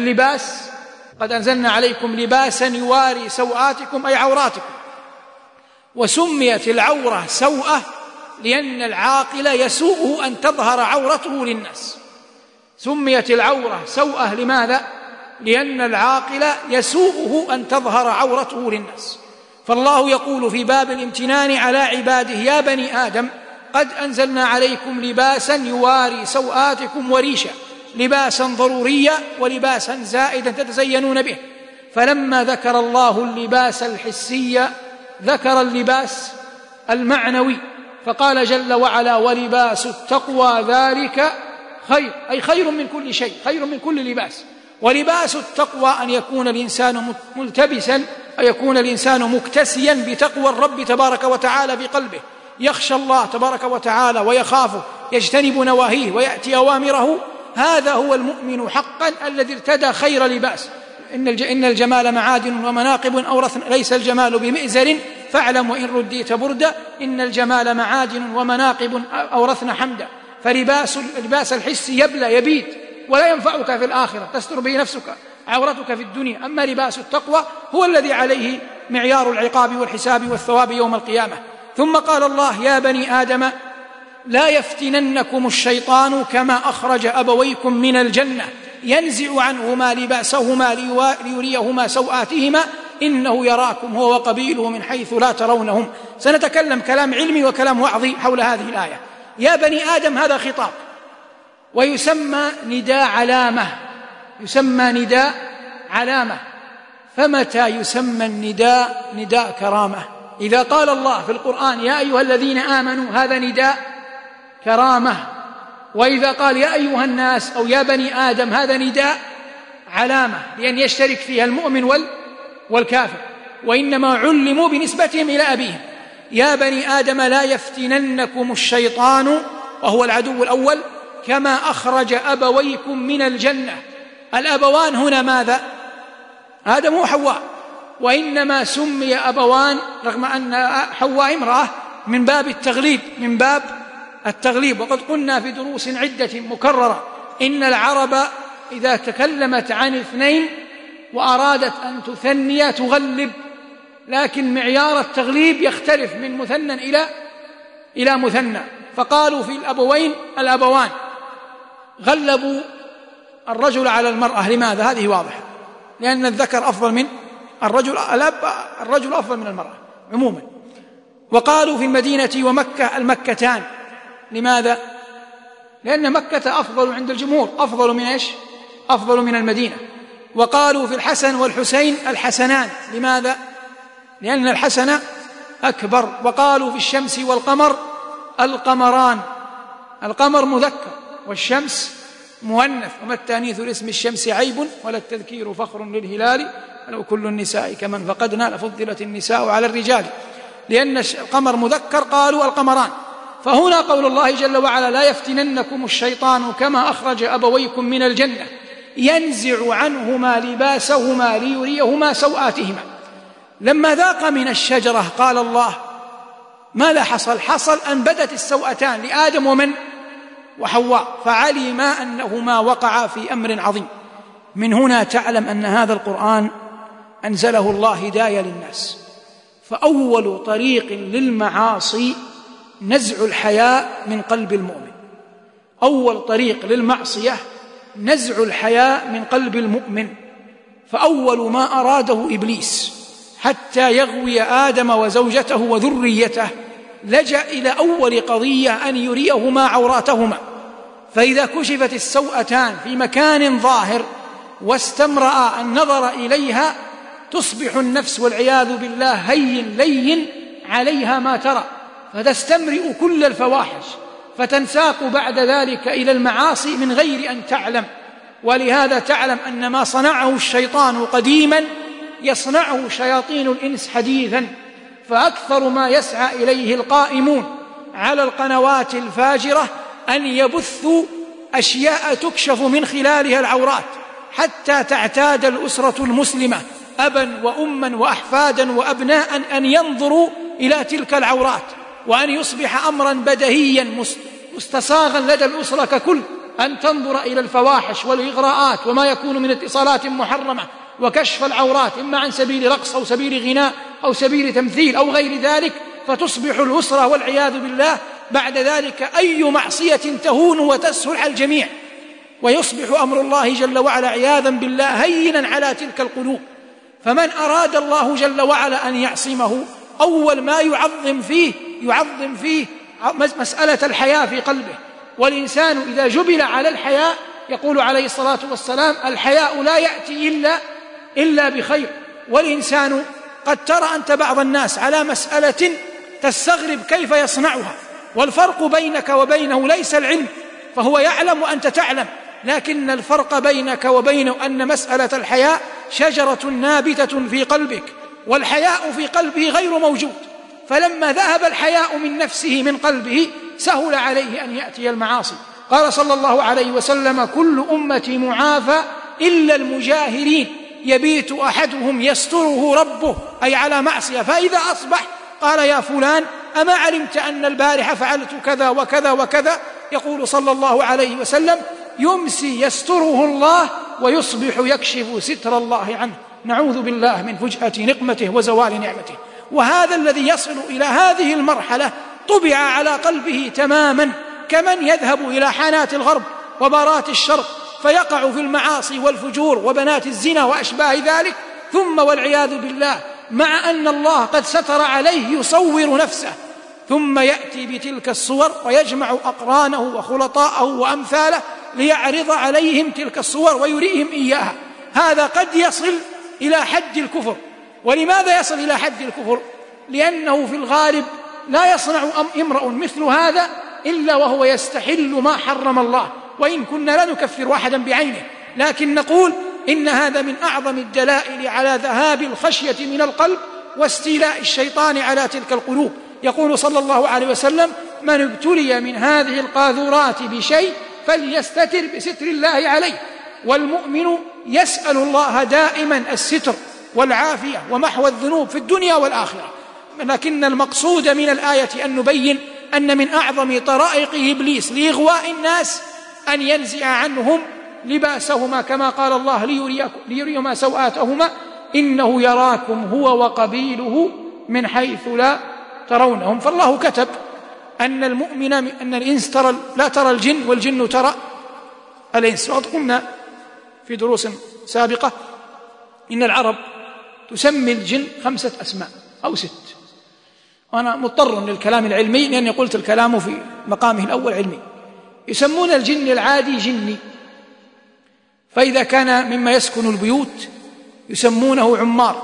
Speaker 3: اللباس: قد أنزلنا عليكم لباسا يواري سوآتكم أي عوراتكم. وسميت العورة سوءة لأن العاقل يسوءه أن تظهر عورته للناس. سميت العورة سوءة لماذا؟ لأن العاقل يسوءه أن تظهر عورته للناس. فالله يقول في باب الامتنان على عباده: يا بني آدم قد أنزلنا عليكم لباسا يواري سوآتكم وريشا، لباسا ضروريا ولباسا زائدا تتزينون به. فلما ذكر الله اللباس الحسي ذكر اللباس المعنوي، فقال جل وعلا: ولباس التقوى ذلك خير، أي خير من كل شيء، خير من كل لباس. ولباس التقوى أن يكون الإنسان ملتبسا، أن يكون الإنسان مكتسيا بتقوى الرب تبارك وتعالى بقلبه، يخشى الله تبارك وتعالى ويخافه، يجتنب نواهيه ويأتي أوامره. هذا هو المؤمن حقا الذي ارتدى خير لباس. إن الجمال معادن ومناقب أورثنا، ليس الجمال بمئزر فاعلم وإن رديت بردا، إن الجمال معادن ومناقب أورثنا حمدا. فلباس الحس يبلى يبيد ولا ينفعك في الآخرة، تستر به نفسك عورتك في الدنيا. أما لباس التقوى هو الذي عليه معيار العقاب والحساب والثواب يوم القيامة. ثم قال الله: يا بني آدم لا يفتننكم الشيطان كما أخرج أبويكم من الجنة ينزع عنهما لباسهما ليريهما سوآتهما إنه يراكم هو وقبيله من حيث لا ترونهم. سنتكلم كلام علمي وكلام وعظي حول هذه الآية. يا بني آدم هذا خطاب، ويسمى نداء علامة، يسمى نداء علامة. فمتى يسمى النداء نداء كرامة؟ إذا قال الله في القرآن: يا أيها الذين آمنوا، هذا نداء كرامة. وإذا قال: يا أيها الناس أو يا بني آدم، هذا نداء علامة، لأن يشترك فيها المؤمن والكافر، وإنما علموا بنسبتهم إلى أبيهم. يا بني آدم لا يفتننكم الشيطان، وهو العدو الأول، كما أخرج أبويكم من الجنة. الأبوان هنا ماذا؟ آدم وحواء، وإنما سمي أبوان رغم أن حواء امرأة من باب التغليب، من باب التغليب. وقد قلنا في دروس عدة مكررة إن العرب إذا تكلمت عن اثنين وأرادت أن تثني تغلب، لكن معيار التغليب يختلف من مثنى إلى مثنى. فقالوا في الأبوين الأبوان، غلبوا الرجل على المرأة. لماذا؟ هذه واضحة، لأن الذكر أفضل من الرجل، الرجل أفضل من المرأة عموما. وقالوا في المدينة ومكة المكتان. لماذا؟ لأن مكة أفضل عند الجمهور، أفضل من إيش؟ أفضل من المدينة. وقالوا في الحسن والحسين الحسنان. لماذا؟ لأن الحسن أكبر. وقالوا في الشمس والقمر القمران، القمر مذكر والشمس مؤنث. وما التانيث لاسم الشمس عيب ولا التذكير فخر للهلال، ولو كل النساء كمن فقدنا لفضلت النساء على الرجال. لأن القمر مذكر قالوا القمران. فهنا قول الله جل وعلا: لا يفتننكم الشيطان كما أخرج أبويكم من الجنة ينزع عنهما لباسهما ليريهما سوآتهما. لما ذاق من الشجرة قال الله: ماذا حصل؟ حصل أن بدت السوءتان لآدم ومن؟ وحواء، فعلم أنهما وقعا في أمر عظيم. من هنا تعلم أن هذا القرآن أنزله الله هداية للناس. فأول طريق للمعاصي نزع الحياء من قلب المؤمن. أول طريق للمعصية نزع الحياء من قلب المؤمن. فأول ما أراده إبليس حتى يغوي آدم وزوجته وذريته لجأ إلى أول قضية أن يريهما عوراتهما. فإذا كشفت السوءتان في مكان ظاهر واستمرأ النظر إليها تصبح النفس والعياذ بالله هين لين عليها ما ترى، فتستمرئ كل الفواحش، فتنساق بعد ذلك إلى المعاصي من غير أن تعلم. ولهذا تعلم أن ما صنعه الشيطان قديما يصنعه شياطين الإنس حديثا. فأكثر ما يسعى إليه القائمون على القنوات الفاجرة أن يبثوا أشياء تكشف من خلالها العورات، حتى تعتاد الأسرة المسلمة أبا وأما وأحفادا وأبناء أن ينظروا إلى تلك العورات، وأن يصبح أمرا بديهيا مستصاغا لدى الأسرة ككل أن تنظر إلى الفواحش والإغراءات وما يكون من اتصالات محرمة وكشف العورات، إما عن سبيل رقص أو سبيل غناء أو سبيل تمثيل أو غير ذلك، فتصبح الأسرة والعياذ بالله بعد ذلك أي معصية تهون وتسهل على الجميع، ويصبح أمر الله جل وعلا عياذا بالله هينا على تلك القلوب. فمن أراد الله جل وعلا أن يعصمه أول ما يعظم فيه مسألة الحياء في قلبه. والإنسان إذا جبل على الحياء يقول عليه الصلاة والسلام: الحياء لا يأتي إلا بخير. والإنسان قد ترى أنت بعض الناس على مسألة تستغرب كيف يصنعها، والفرق بينك وبينه ليس العلم، فهو يعلم وأنت تعلم، لكن الفرق بينك وبينه أن مسألة الحياء شجرة نابتة في قلبك، والحياء في قلبه غير موجود. فلما ذهب الحياء من نفسه من قلبه سهل عليه أن يأتي المعاصي. قال صلى الله عليه وسلم: كل أمتي معافى إلا المجاهرين، يبيت أحدهم يستره ربه، أي على معصية، فإذا أصبح قال: يا فلان أما علمت أن البارحة فعلت كذا وكذا وكذا؟ يقول صلى الله عليه وسلم: يمسي يستره الله ويصبح يكشف ستر الله عنه. نعوذ بالله من فجأة نقمته وزوال نعمته. وهذا الذي يصل إلى هذه المرحلة طبع على قلبه تماما، كمن يذهب إلى حانات الغرب وبارات الشرق فيقع في المعاصي والفجور وبنات الزنا وأشباه ذلك، ثم والعياذ بالله مع أن الله قد ستر عليه يصور نفسه، ثم يأتي بتلك الصور ويجمع أقرانه وخلطاءه وأمثاله ليعرض عليهم تلك الصور ويريهم إياها. هذا قد يصل إلى حد الكفر. ولماذا يصل إلى حد الكفر؟ لأنه في الغالب لا يصنع امرؤ مثل هذا إلا وهو يستحل ما حرم الله، وإن كنا لا نكفر أحدا بعينه، لكن نقول إن هذا من أعظم الدلائل على ذهاب الخشية من القلب واستيلاء الشيطان على تلك القلوب. يقول صلى الله عليه وسلم: من ابتلي من هذه القاذورات بشيء فليستتر بستر الله عليه. والمؤمن يسأل الله دائما الستر والعافية ومحو الذنوب في الدنيا والآخرة. لكن المقصود من الآية أن نبين أن من أعظم طرائق إبليس لإغواء الناس أن ينزع عنهم لباسهما، كما قال الله: ليريهما سوآتهما إنه يراكم هو وقبيله من حيث لا ترونهم. فالله كتب أن المؤمن أن الإنس لا ترى الجن والجن ترى الإنس. وقد قلنا في دروس سابقة إن العرب تسمي الجن 5 أسماء أو 6، وأنا مضطر للكلام العلمي لأني قلت الكلام في مقامه الأول علمي. يسمون الجن العادي جني، فإذا كان مما يسكن البيوت يسمونه عمار،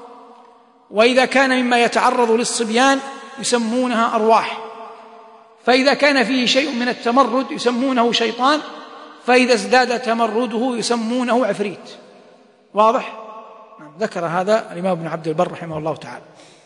Speaker 3: وإذا كان مما يتعرض للصبيان يسمونها أرواح، فإذا كان فيه شيء من التمرد يسمونه شيطان، فإذا ازداد تمرده يسمونه عفريت. واضح؟ ذكر هذا الإمام ابن عبد البر رحمه الله تعالى: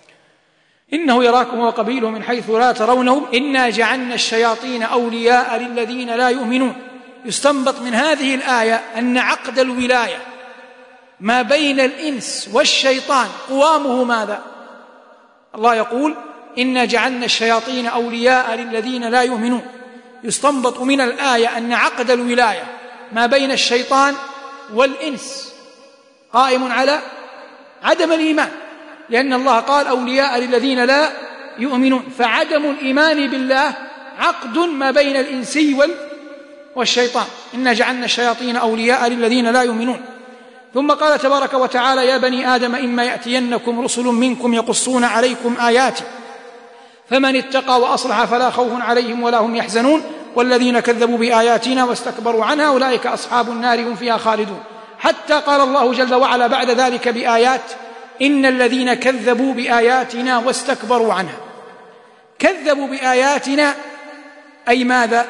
Speaker 3: إنه يراكم وقبيله من حيث لا ترونهم إنا جعلنا الشياطين أولياء للذين لا يؤمنون. يستنبط من هذه الآية أن عقد الولاية ما بين الإنس والشيطان قوامه ماذا؟ الله يقول: إنا جعلنا الشياطين أولياء للذين لا يؤمنون. يستنبط من الآية أن عقد الولاية ما بين الشيطان والإنس قائم على عدم الإيمان، لأن الله قال: أولياء للذين لا يؤمنون، فعدم الإيمان بالله عقد ما بين الإنسي والشيطان. إنا جعلنا الشياطين أولياء للذين لا يؤمنون. ثم قال تبارك وتعالى: يا بني آدم إما يأتينكم رسل منكم يقصون عليكم آياتي فمن اتقى وأصلح فلا خوف عليهم ولا هم يحزنون والذين كذبوا بآياتنا واستكبروا عنها أولئك أصحاب النار هم فيها خالدون. حتى قال الله جل وعلا بعد ذلك بآيات: إن الذين كذبوا بآياتنا واستكبروا عنها. كذبوا بآياتنا أي ماذا؟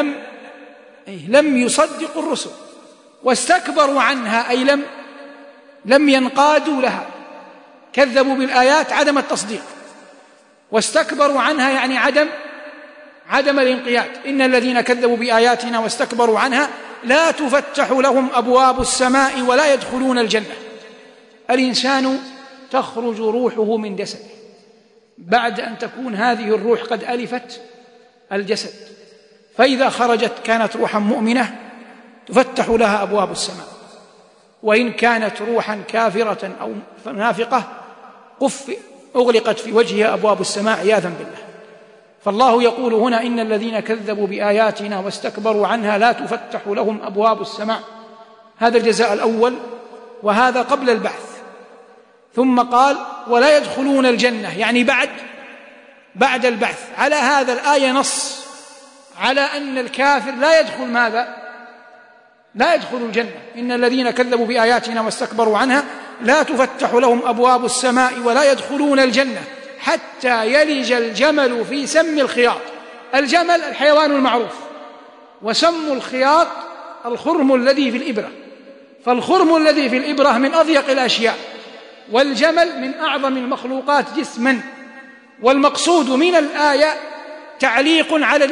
Speaker 3: لم يصدقوا الرسل، واستكبروا عنها أي لم ينقادوا لها. كذبوا بالآيات عدم التصديق، واستكبروا عنها يعني عدم الانقياد. إن الذين كذبوا بآياتنا واستكبروا عنها لا تفتح لهم أبواب السماء ولا يدخلون الجنة. الإنسان تخرج روحه من جسده بعد أن تكون هذه الروح قد ألفت الجسد، فإذا خرجت كانت روحا مؤمنة تفتح لها أبواب السماء، وإن كانت روحا كافرة أو منافقة أغلقت في وجهها أبواب السماء عياذا بالله. فالله يقول هنا: إن الذين كذبوا بآياتنا واستكبروا عنها لا تفتح لهم أبواب السماء. هذا الجزاء الأول، وهذا قبل البعث. ثم قال: ولا يدخلون الجنة، يعني بعد البعث. على هذا الآية نص على أن الكافر لا يدخل ماذا؟ لا يدخل الجنة. إن الذين كذبوا بآياتنا واستكبروا عنها لا تفتح لهم أبواب السماء ولا يدخلون الجنة حتى يلج الجمل في سم الخياط. الجمل الحيوان المعروف، وسم الخياط الخرم الذي في الإبرة، فالخرم الذي في الإبرة من أضيق الأشياء، والجمل من أعظم المخلوقات جسما. والمقصود من الآية تعليق على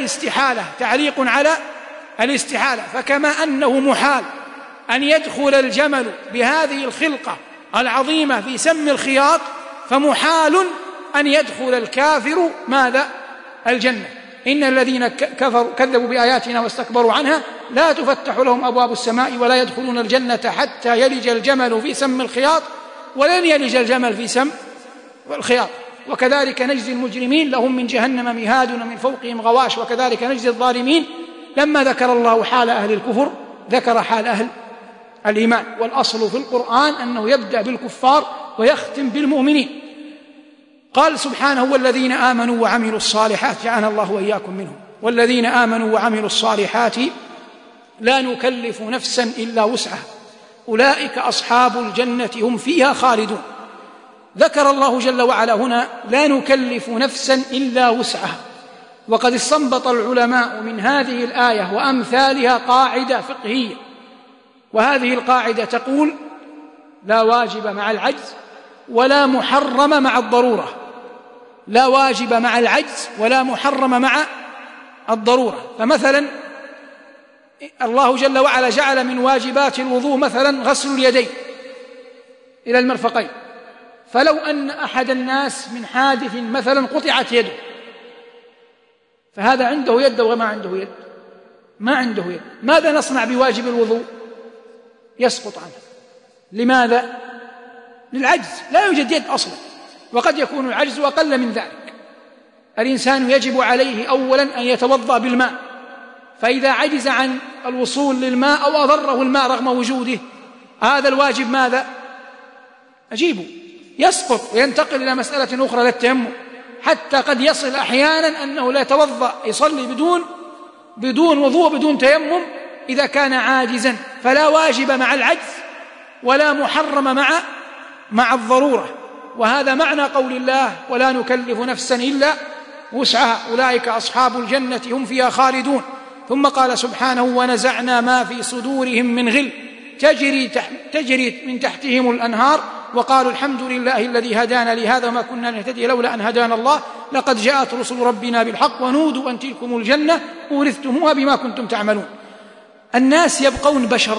Speaker 3: الاستحالة، فكما أنه محال أن يدخل الجمل بهذه الخلقة العظيمة في سم الخياط، فمحال أن يدخل الكافر ماذا؟ الجنة. إن الذين كذبوا بآياتنا واستكبروا عنها لا تفتح لهم أبواب السماء ولا يدخلون الجنة حتى يلج الجمل في سم الخياط، ولن يلج الجمل في سم الخياط. وكذلك نجزي المجرمين، لهم من جهنم مهاد ومن فوقهم غواش، وكذلك نجزي الظالمين. لما ذكر الله حال أهل الكفر ذكر حال أهل الإيمان. والأصل في القرآن أنه يبدأ بالكفار ويختم بالمؤمنين. قال سبحانه: والذين آمنوا وعملوا الصالحات، جعلنا الله وإياكم منهم. والذين آمنوا وعملوا الصالحات لا نكلف نفسا إلا وسعها أولئك أصحاب الجنة هم فيها خالدون. ذكر الله جل وعلا هنا لا نكلف نفسا إلا وسعها. وقد استنبط العلماء من هذه الآية وأمثالها قاعدة فقهية، وهذه القاعدة تقول: لا واجب مع العجز ولا محرم مع الضرورة. لا واجب مع العجز ولا محرم مع الضرورة. فمثلا الله جل وعلا جعل من واجبات الوضوء مثلا غسل اليدين إلى المرفقين، فلو أن أحد الناس من حادث مثلا قطعت يده، فهذا عنده يد وما عنده يد؟ ما عنده يد. ماذا نصنع بواجب الوضوء؟ يسقط عنه. لماذا؟ للعجز، لا يوجد يد أصلا، وقد يكون العجز أقل من ذلك. الإنسان يجب عليه أولا أن يتوضأ بالماء، فإذا عجز عن الوصول للماء أو أضره الماء رغم وجوده، هذا الواجب ماذا؟ أجيبه، يسقط وينتقل إلى مسألة أخرى للتيمم، حتى قد يصل أحيانا أنه لا يتوضأ، يصلي بدون وضوء بدون تيمم إذا كان عاجزا. فلا واجب مع العجز ولا محرم مع الضرورة. وهذا معنى قول الله: ولا نكلف نفسا إلا وسعها أولئك أصحاب الجنة هم فيها خالدون. ثم قال سبحانه: ونزعنا ما في صدورهم من غل تجري من تحتهم الأنهار وقالوا الحمد لله الذي هدانا لهذا وما كنا نهتدي لولا أن هدانا الله لقد جاءت رسل ربنا بالحق ونودوا أن تلكم الجنة أورثتموها بما كنتم تعملون. الناس يبقون بشر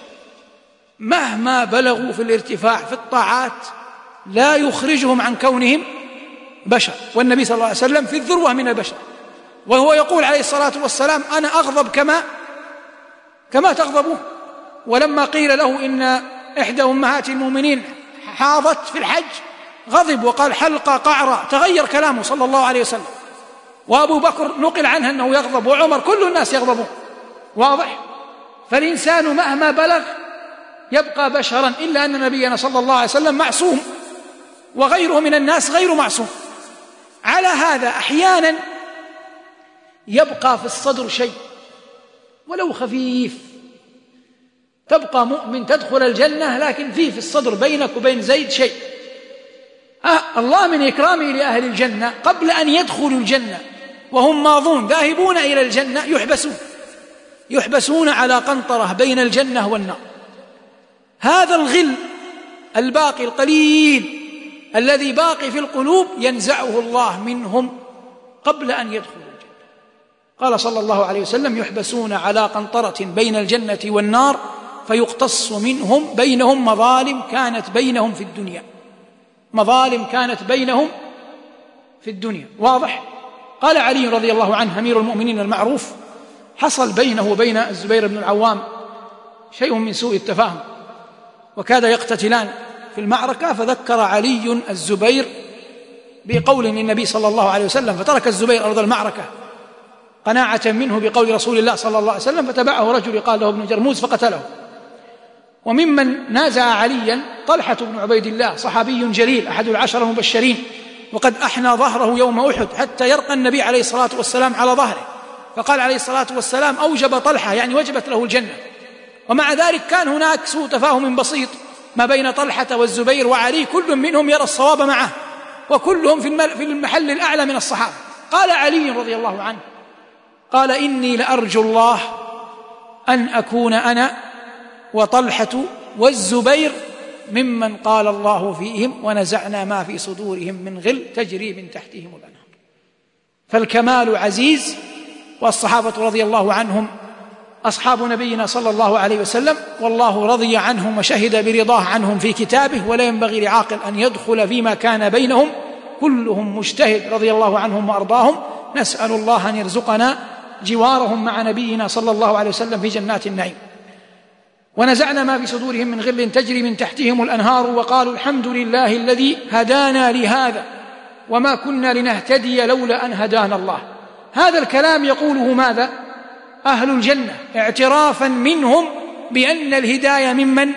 Speaker 3: مهما بلغوا في الارتفاع في الطاعات، لا يخرجهم عن كونهم بشر. والنبي صلى الله عليه وسلم في الذروة من البشر، وهو يقول عليه الصلاة والسلام: أنا أغضب كما تغضبون. ولما قيل له إن إحدى أمهات المؤمنين حاضت في الحج غضب وقال: حلقة قعرة، تغير كلامه صلى الله عليه وسلم. وأبو بكر نقل عنه أنه يغضب، وعمر، كل الناس يغضبون. واضح؟ فالإنسان مهما بلغ يبقى بشرا، إلا أن نبينا صلى الله عليه وسلم معصوم، وغيره من الناس غير معصوم. على هذا أحيانا يبقى في الصدر شيء ولو خفيف، تبقى مؤمن تدخل الجنة، لكن في الصدر بينك وبين زيد شيء. الله من إكرامه لأهل الجنة قبل أن يدخلوا الجنة وهم ماضون ذاهبون إلى الجنة يحبسون على قنطرة بين الجنة والنار. هذا الغل الباقي القليل الذي باقي في القلوب ينزعه الله منهم قبل أن يدخلوا الجنة. قال صلى الله عليه وسلم: يحبسون على قنطرة بين الجنة والنار فيقتص منهم بينهم مظالم كانت بينهم في الدنيا. مظالم كانت بينهم في الدنيا. واضح؟ قال علي رضي الله عنه أمير المؤمنين المعروف: حصل بينه وبين الزبير بن العوام شيء من سوء التفاهم، وكاد يقتتلان في المعركة، فذكر علي الزبير بقول للنبي صلى الله عليه وسلم، فترك الزبير أرض المعركة قناعة منه بقول رسول الله صلى الله عليه وسلم، فتبعه رجل يقال له ابن جرموز فقتله. وممن نازع عليا طلحة بن عبيد الله، صحابي جليل أحد العشر المبشرين، وقد أحنى ظهره يوم أحد حتى يرقى النبي عليه الصلاة والسلام على ظهره، فقال عليه الصلاة والسلام: أوجب طلحة، يعني وجبت له الجنة. ومع ذلك كان هناك سوء تفاهم بسيط ما بين طلحة والزبير وعلي، كل منهم يرى الصواب معه، وكلهم في المحل الأعلى من الصحابة. قال علي رضي الله عنه: قال: إني لأرجو الله أن أكون أنا وطلحة والزبير ممن قال الله فيهم: ونزعنا ما في صدورهم من غل تجري من تحتهم الأنهار. فالكمال عزيز، والصحابة رضي الله عنهم أصحاب نبينا صلى الله عليه وسلم، والله رضي عنهم وشهد برضاه عنهم في كتابه، ولا ينبغي لعاقل أن يدخل فيما كان بينهم، كلهم مجتهد رضي الله عنهم وأرضاهم. نسأل الله أن يرزقنا جوارهم مع نبينا صلى الله عليه وسلم في جنات النعيم. ونزعنا ما في صدورهم من غل تجري من تحتهم الأنهار، وقالوا: الحمد لله الذي هدانا لهذا وما كنا لنهتدي لولا أن هدانا الله. هذا الكلام يقوله ماذا؟ أهل الجنة، اعترافا منهم بأن الهداية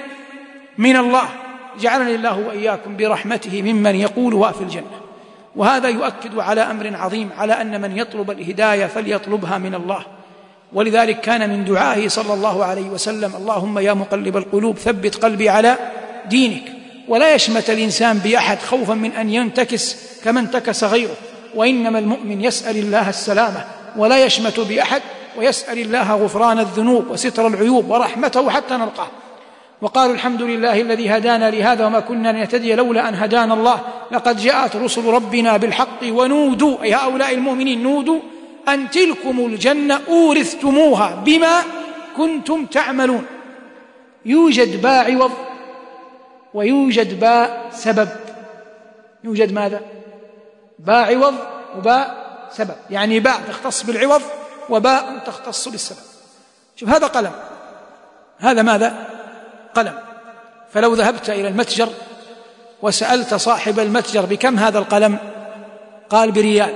Speaker 3: من الله. جعلني الله وإياكم برحمته ممن يقولها في الجنة. وهذا يؤكد على أمر عظيم، على أن من يطلب الهداية فليطلبها من الله. ولذلك كان من دعائه صلى الله عليه وسلم: اللهم يا مقلب القلوب ثبت قلبي على دينك. ولا يشمت الإنسان بأحد خوفا من أن ينتكس كما انتكس غيره، وإنما المؤمن يسأل الله السلامة ولا يشمت بأحد، ويسأل الله غفران الذنوب وستر العيوب ورحمته حتى نلقاه. وقالوا: الحمد لله الذي هدانا لهذا وما كنا لنهتدي لولا أن هدانا الله، لقد جاءت رسل ربنا بالحق ونودوا، أي هؤلاء المؤمنين نودوا، أن تلكم الجنة أورثتموها بما كنتم تعملون. يوجد باء عوض ويوجد باء سبب. يوجد ماذا؟ باء عوض وباء سبب، يعني باء تختص بالعوض وباء تختص بالسبب. شوف، هذا قلم، هذا ماذا؟ قلم. فلو ذهبت إلى المتجر وسألت صاحب المتجر: بكم هذا القلم؟ قال: بريال.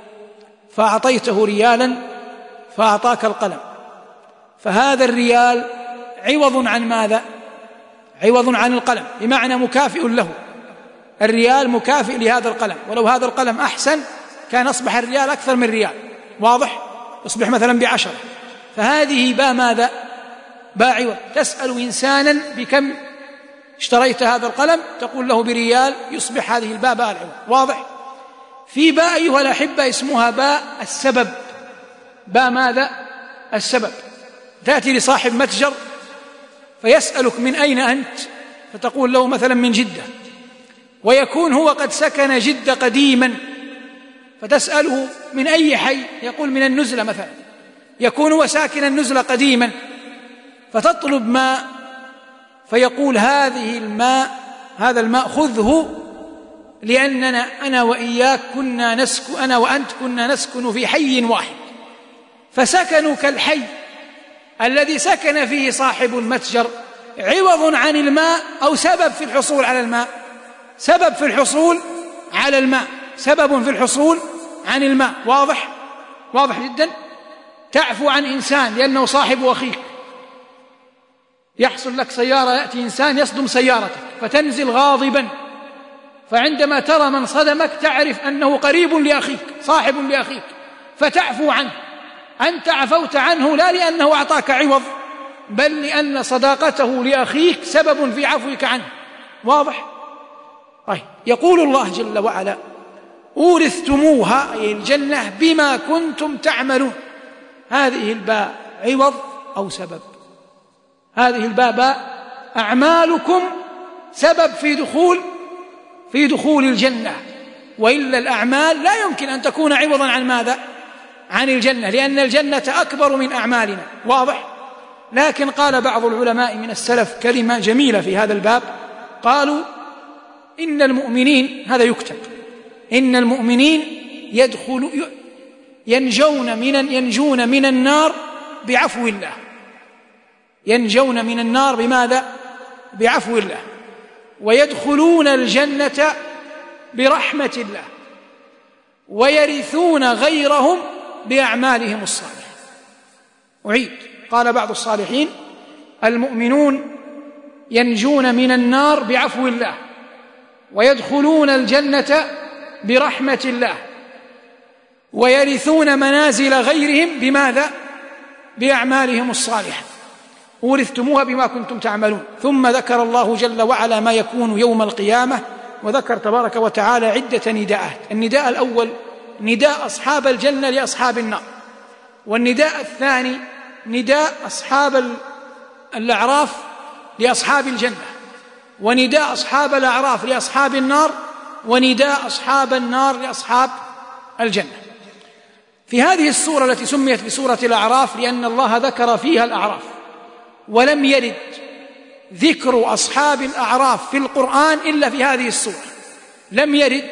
Speaker 3: فأعطيته ريالا فأعطاك القلم، فهذا الريال عوض عن ماذا؟ عوض عن القلم، بمعنى مكافئ له. الريال مكافئ لهذا القلم، ولو هذا القلم أحسن كان أصبح الريال أكثر من ريال، واضح؟ يصبح مثلا ب10. فهذه باء ماذا؟ باء عوض. تسأل إنسانا: بكم اشتريت هذا القلم؟ تقول له: بريال. يصبح هذه الباء باء العوض، واضح؟ في باء أيها الأحبة اسمها باء السبب. باء ماذا؟ السبب. تأتي لصاحب متجر فيسألك: من أين أنت؟ فتقول له مثلا: من جدة، ويكون هو قد سكن جدة قديما، فتسأله: من أي حي؟ يقول: من النزلة مثلا، يكون هو ساكن النزلة قديما، فتطلب ماء فيقول: هذا الماء خذه، لأننا أنا وإياك أنا وأنت كنا نسكن في حي واحد، فسكنوا كالحي الذي سكن فيه صاحب المتجر، عوض عن الماء أو سبب في الحصول على الماء. سبب في الحصول على الماء، سبب في الحصول عن الماء، واضح؟ واضح جدا. تعفو عن إنسان لأنه صاحب أخيك، يحصل لك سيارة، يأتي إنسان يصدم سيارتك فتنزل غاضبا، فعندما ترى من صدمك تعرف أنه قريب لأخيك، صاحب لأخيك، فتعفو عنه. أنت عفوت عنه لا لأنه أعطاك عوض، بل لأن صداقته لأخيك سبب في عفوك عنه، واضح؟ طيب، يقول الله جل وعلا: أورثتموها، أي الجنة، بما كنتم تعملون. هذه الباء عوض أو سبب. هذه الباء باء أعمالكم سبب في دخول الجنة، وإلا الأعمال لا يمكن أن تكون عوضا عن ماذا؟ عن الجنة، لأن الجنة أكبر من أعمالنا، واضح؟ لكن قال بعض العلماء من السلف كلمة جميلة في هذا الباب، قالوا: إن المؤمنين، هذا يكتب، إن المؤمنين ينجون من النار بعفو الله. ينجون من النار بماذا؟ بعفو الله. ويدخلون الجنة برحمة الله. ويرثون غيرهم بأعمالهم الصالحة. أعيد، قال بعض الصالحين: المؤمنون ينجون من النار بعفو الله، ويدخلون الجنة برحمة الله، ويرثون منازل غيرهم بماذا؟ بأعمالهم الصالحة، ورثتموها بما كنتم تعملون. ثم ذكر الله جل وعلا ما يكون يوم القيامة، وذكر تبارك وتعالى عدة نداءات. النداء الأول نداء أصحاب الجنة لأصحاب النار، والنداء الثاني نداء أصحاب الأعراف لأصحاب الجنة، ونداء أصحاب الأعراف لأصحاب النار، ونداء أصحاب النار لأصحاب الجنة. في هذه السورة التي سميت بسورة الأعراف لأن الله ذكر فيها الأعراف، ولم يرد ذكر أصحاب الأعراف في القرآن إلا في هذه السورة. لم يرد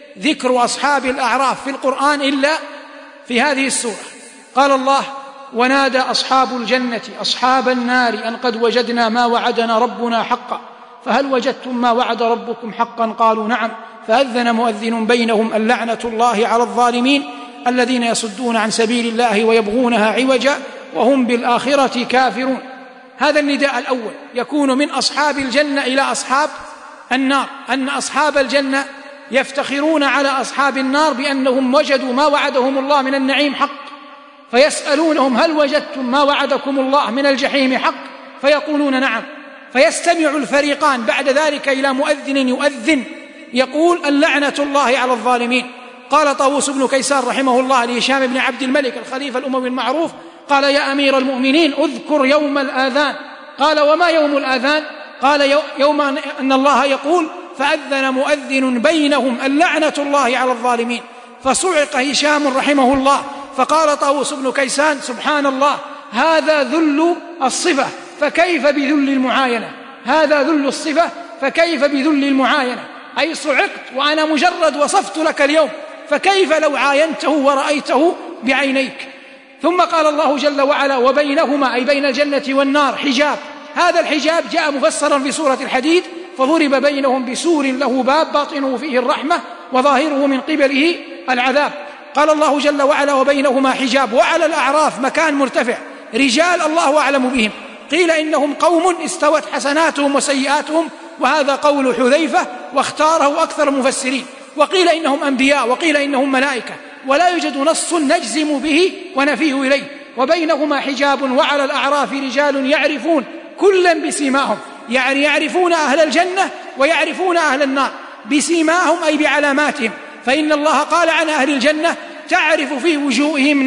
Speaker 3: ذكر أصحاب الأعراف في القرآن إلا في هذه السورة. قال الله: ونادى أصحاب الجنة أصحاب النار أن قد وجدنا ما وعدنا ربنا حقا فهل وجدتم ما وعد ربكم حقا؟ قالوا نعم. فأذن مؤذن بينهم اللعنة الله على الظالمين الذين يصدون عن سبيل الله ويبغونها عوجا وهم بالآخرة كافرون. هذا النداء الأول يكون من أصحاب الجنة إلى أصحاب النار، أن أصحاب الجنة يفتخرون على أصحاب النار بأنهم وجدوا ما وعدهم الله من النعيم حق، فيسألونهم: هل وجدتم ما وعدكم الله من الجحيم حق؟ فيقولون نعم. فيستمع الفريقان بعد ذلك إلى مؤذن يؤذن يقول: اللعنة الله على الظالمين. قال طاووس بن كيسان رحمه الله لهشام بن عبد الملك الخليفة الأموي المعروف: قال: يا أمير المؤمنين اذكر يوم الآذان. قال: وما يوم الآذان؟ قال: يوم أن الله يقول: فأذن مؤذن بينهم اللعنة الله على الظالمين. فصعق هشام رحمه الله، فقال طاووس بن كيسان: سبحان الله، هذا ذل الصفة فكيف بذل المعاينة؟ هذا ذل الصفة فكيف بذل المعاينة؟ أي صعقت وأنا مجرد وصفت لك اليوم، فكيف لو عاينته ورأيته بعينيك؟ ثم قال الله جل وعلا: وبينهما أي بين الجنة والنار حجاب. هذا الحجاب جاء مفسرا في سورة الحديد: فضرب بينهم بسور له باب باطنه فيه الرحمة وظاهره من قبله العذاب. قال الله جل وعلا: وبينهما حجاب. وعلى الأعراف مكان مرتفع رجال الله أعلم بهم، قيل إنهم قوم استوت حسناتهم وسيئاتهم، وهذا قول حذيفة واختاره أكثر المفسرين، وقيل إنهم أنبياء، وقيل إنهم ملائكة، ولا يوجد نص نجزم به ونفيه إليه. وبينهما حجاب وعلى الأعراف رجال يعرفون كلا بسيماهم، يعني يعرفون أهل الجنة ويعرفون أهل النار بسيماهم أي بعلاماتهم. فإن الله قال عن أهل الجنة: تعرف في وجوههم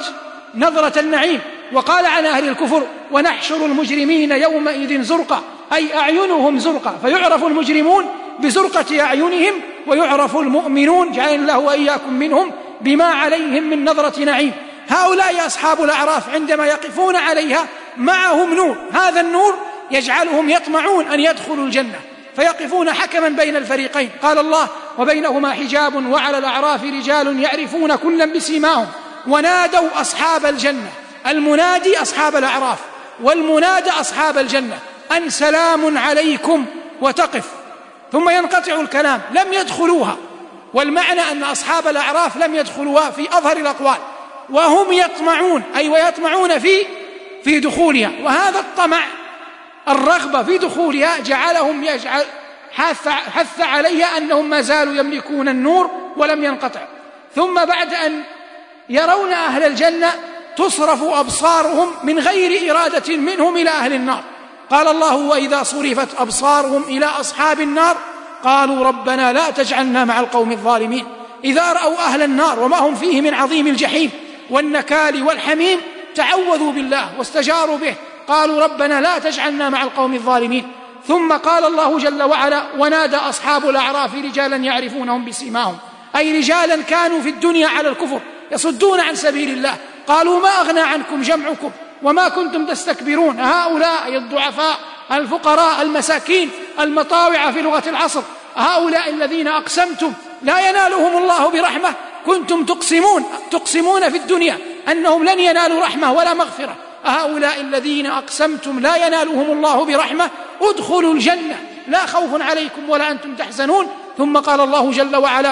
Speaker 3: نظرة النعيم. وقال عن أهل الكفر: ونحشر المجرمين يومئذ زرقا، أي أعينهم زرقا، فيعرف المجرمون بزرقة أعينهم ويعرف المؤمنون جعل الله وإياكم منهم بما عليهم من نظرة نعيم. هؤلاء أصحاب الأعراف عندما يقفون عليها معهم نور، هذا النور يجعلهم يطمعون أن يدخلوا الجنة، فيقفون حكما بين الفريقين. قال الله: وبينهما حجاب وعلى الأعراف رجال يعرفون كلا بسيماهم ونادوا أصحاب الجنة. المنادي أصحاب الأعراف والمنادى أصحاب الجنة أن سلام عليكم، وتقف ثم ينقطع الكلام، لم يدخلوها. والمعنى أن أصحاب الأعراف لم يدخلوها في أظهر الأقوال، وهم يطمعون أي ويطمعون في دخولها. وهذا الطمع الرغبة في دخولها جعلهم حث عليها أنهم ما زالوا يملكون النور ولم ينقطع. ثم بعد أن يرون أهل الجنة تصرف أبصارهم من غير إرادة منهم إلى أهل النار. قال الله: وإذا صرفت أبصارهم إلى أصحاب النار قالوا ربنا لا تجعلنا مع القوم الظالمين. إذا رأوا أهل النار وما هم فيه من عظيم الجحيم والنكال والحميم تعوذوا بالله واستجاروا به، قالوا ربنا لا تجعلنا مع القوم الظالمين. ثم قال الله جل وعلا: ونادى أصحاب الأعراف رجالا يعرفونهم بسيماهم، أي رجالا كانوا في الدنيا على الكفر يصدون عن سبيل الله، قالوا ما أغنى عنكم جمعكم وما كنتم تستكبرون. هؤلاء الضعفاء الفقراء المساكين المطاوع في لغة العصر، هؤلاء الذين أقسمتم لا ينالهم الله برحمة، كنتم تقسمون في الدنيا أنهم لن ينالوا رحمة ولا مغفرة. هؤلاء الذين أقسمتم لا ينالهم الله برحمة ادخلوا الجنة لا خوف عليكم ولا أنتم تحزنون. ثم قال الله جل وعلا: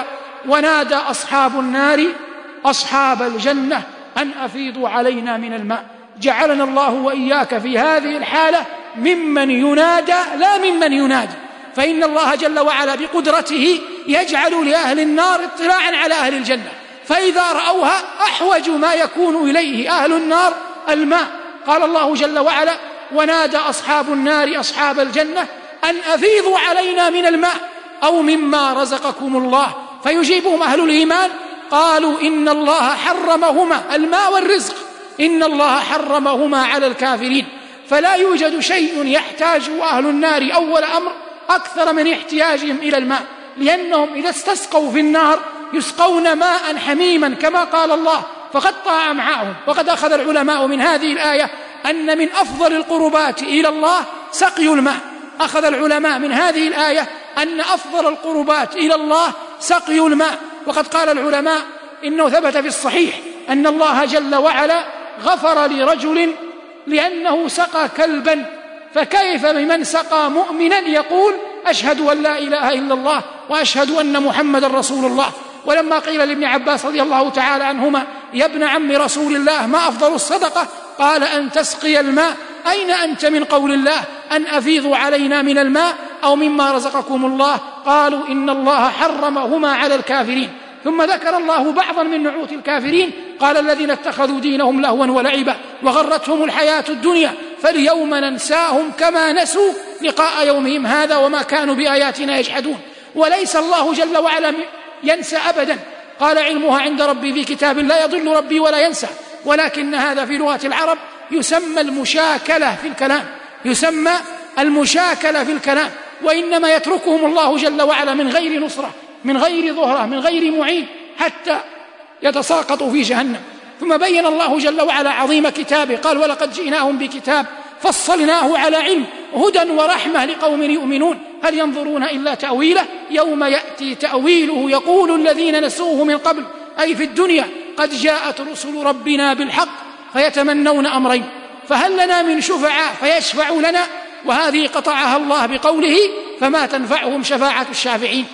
Speaker 3: ونادى أصحاب النار أصحاب الجنة أن أفيضوا علينا من الماء. جعلنا الله وإياك في هذه الحالة ممن ينادى لا ممن ينادي، فإن الله جل وعلا بقدرته يجعل لأهل النار اطلاعا على أهل الجنة، فإذا رأوها أحوج ما يكون إليه أهل النار الماء. قال الله جل وعلا: ونادى أصحاب النار أصحاب الجنة أن أفيضوا علينا من الماء أو مما رزقكم الله، فيجيبهم أهل الإيمان قالوا إن الله حرمهما، الماء والرزق، إن الله حرمهما على الكافرين. فلا يوجد شيء يحتاجه أهل النار أول أمر أكثر من احتياجهم إلى الماء، لأنهم إذا استسقوا في النار يسقون ماء حميما كما قال الله فقطع أمعاءهم. وقد أخذ العلماء من هذه الآية أن من أفضل القربات إلى الله سقي الماء. أخذ العلماء من هذه الآية أن أفضل القربات إلى الله سقي الماء. وقد قال العلماء إنه ثبت في الصحيح أن الله جل وعلا غفر لرجل لأنه سقى كلبا، فكيف بمن سقى مؤمنا يقول أشهد أن لا إله إلا الله وأشهد أن محمد رسول الله. ولما قيل لابن عباس رضي الله تعالى عنهما: يا ابن عم رسول الله ما أفضل الصدقة؟ قال: أن تسقي الماء. أين أنت من قول الله أن أفيضوا علينا من الماء أو مما رزقكم الله؟ قالوا إن الله حرمهما على الكافرين. ثم ذكر الله بعضا من نعوت الكافرين، قال: الذين اتخذوا دينهم لهوا ولعبا وغرتهم الحياة الدنيا فاليوم ننساهم كما نسوا لقاء يومهم هذا وما كانوا بآياتنا يجحدون. وليس الله جل وعلا ينسى أبدا، قال: علمها عند ربي في كتاب لا يضل ربي ولا ينسى. ولكن هذا في لغة العرب يسمى المشاكلة في الكلام، يسمى المشاكلة في الكلام. وإنما يتركهم الله جل وعلا من غير نصرة، من غير ظهرة، من غير معين، حتى يتساقطوا في جهنم. ثم بين الله جل وعلا عظيم كتابه، قال: ولقد جئناهم بكتاب فصلناه على علم هدى ورحمة لقوم يؤمنون هل ينظرون إلا تأويله يوم يأتي تأويله يقول الذين نسوه من قبل أي في الدنيا قد جاءت رسل ربنا بالحق فيتمنون أمرين فهل لنا من شفعاء فيشفعوا لنا، وهذه قطعها الله بقوله فما تنفعهم شفاعة الشافعين.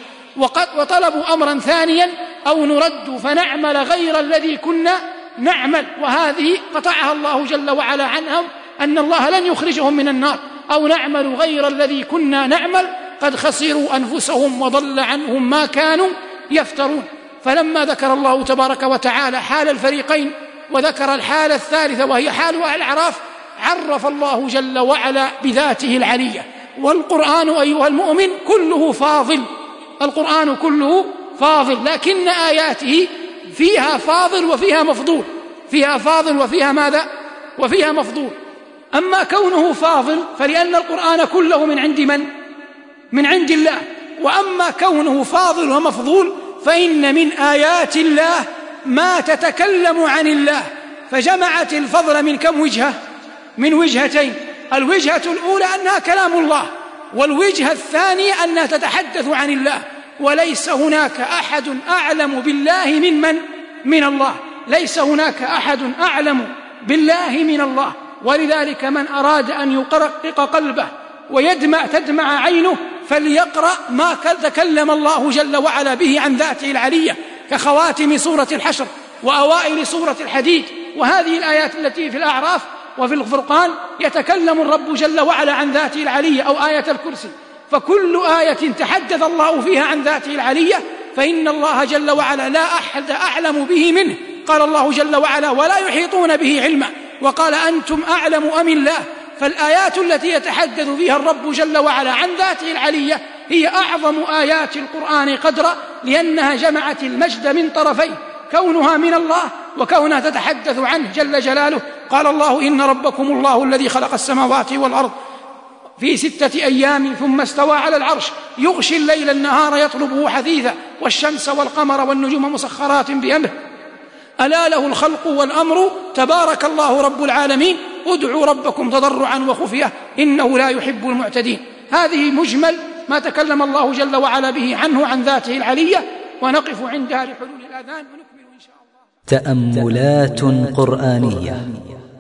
Speaker 3: وطلبوا أمرا ثانيا أو نرد فنعمل غير الذي كنا نعمل، وهذه قطعها الله جل وعلا عنهم أن الله لن يخرجهم من النار، أو نعمل غير الذي كنا نعمل قد خسروا أنفسهم وضل عنهم ما كانوا يفترون. فلما ذكر الله تبارك وتعالى حال الفريقين وذكر الحالة الثالثة وهي حال أهل الأعراف، عرف الله جل وعلا بذاته العلية. والقرآن أيها المؤمن كله فاضل، القرآن كله فاضل، لكن آياته فيها فاضل وفيها مفضول، فيها فاضل وفيها ماذا؟ وفيها مفضول. أما كونه فاضل فلأن القرآن كله من عند من؟ من عند الله. وأما كونه فاضل ومفضول فإن من آيات الله ما تتكلم عن الله، فجمعت الفضل من كم وجهة؟ من وجهتين. الوجهة الأولى أنها كلام الله، والوجهة الثانية أنها تتحدث عن الله، وليس هناك أحد أعلم بالله من الله، ليس هناك أحد أعلم بالله من الله. ولذلك من أراد أن يقرق قلبه تدمع عينه فليقرأ ما تكلم الله جل وعلا به عن ذاته العلية، كخواتم سورة الحشر وأوائل سورة الحديد، وهذه الآيات التي في الأعراف وفي الفرقان يتكلم الرب جل وعلا عن ذاته العلية، أو آية الكرسي. فكل آية تحدث الله فيها عن ذاته العلية فإن الله جل وعلا لا أحد أعلم به منه. قال الله جل وعلا ولا يحيطون به علما، وقال أنتم أعلم أم الله. فالآيات التي يتحدث فيها الرب جل وعلا عن ذاته العلية هي أعظم آيات القرآن قدرا، لأنها جمعت المجد من طرفين، كونها من الله وكونها تتحدث عنه جل جلاله. قال الله إن ربكم الله الذي خلق السماوات والأرض في 6 أيام ثم استوى على العرش يغشي الليل النهار يطلبه حثيثا والشمس والقمر والنجوم مسخرات بأمره ألا له الخلق والأمر تبارك الله رب العالمين ادعوا ربكم تضرعا وخفية إنه لا يحب المعتدين. هذه مجمل ما تكلم الله جل وعلا به عنه عن ذاته العلية، ونقف عندها لحلول الأذان ونكمل إن شاء الله.
Speaker 1: تأملات قرآنية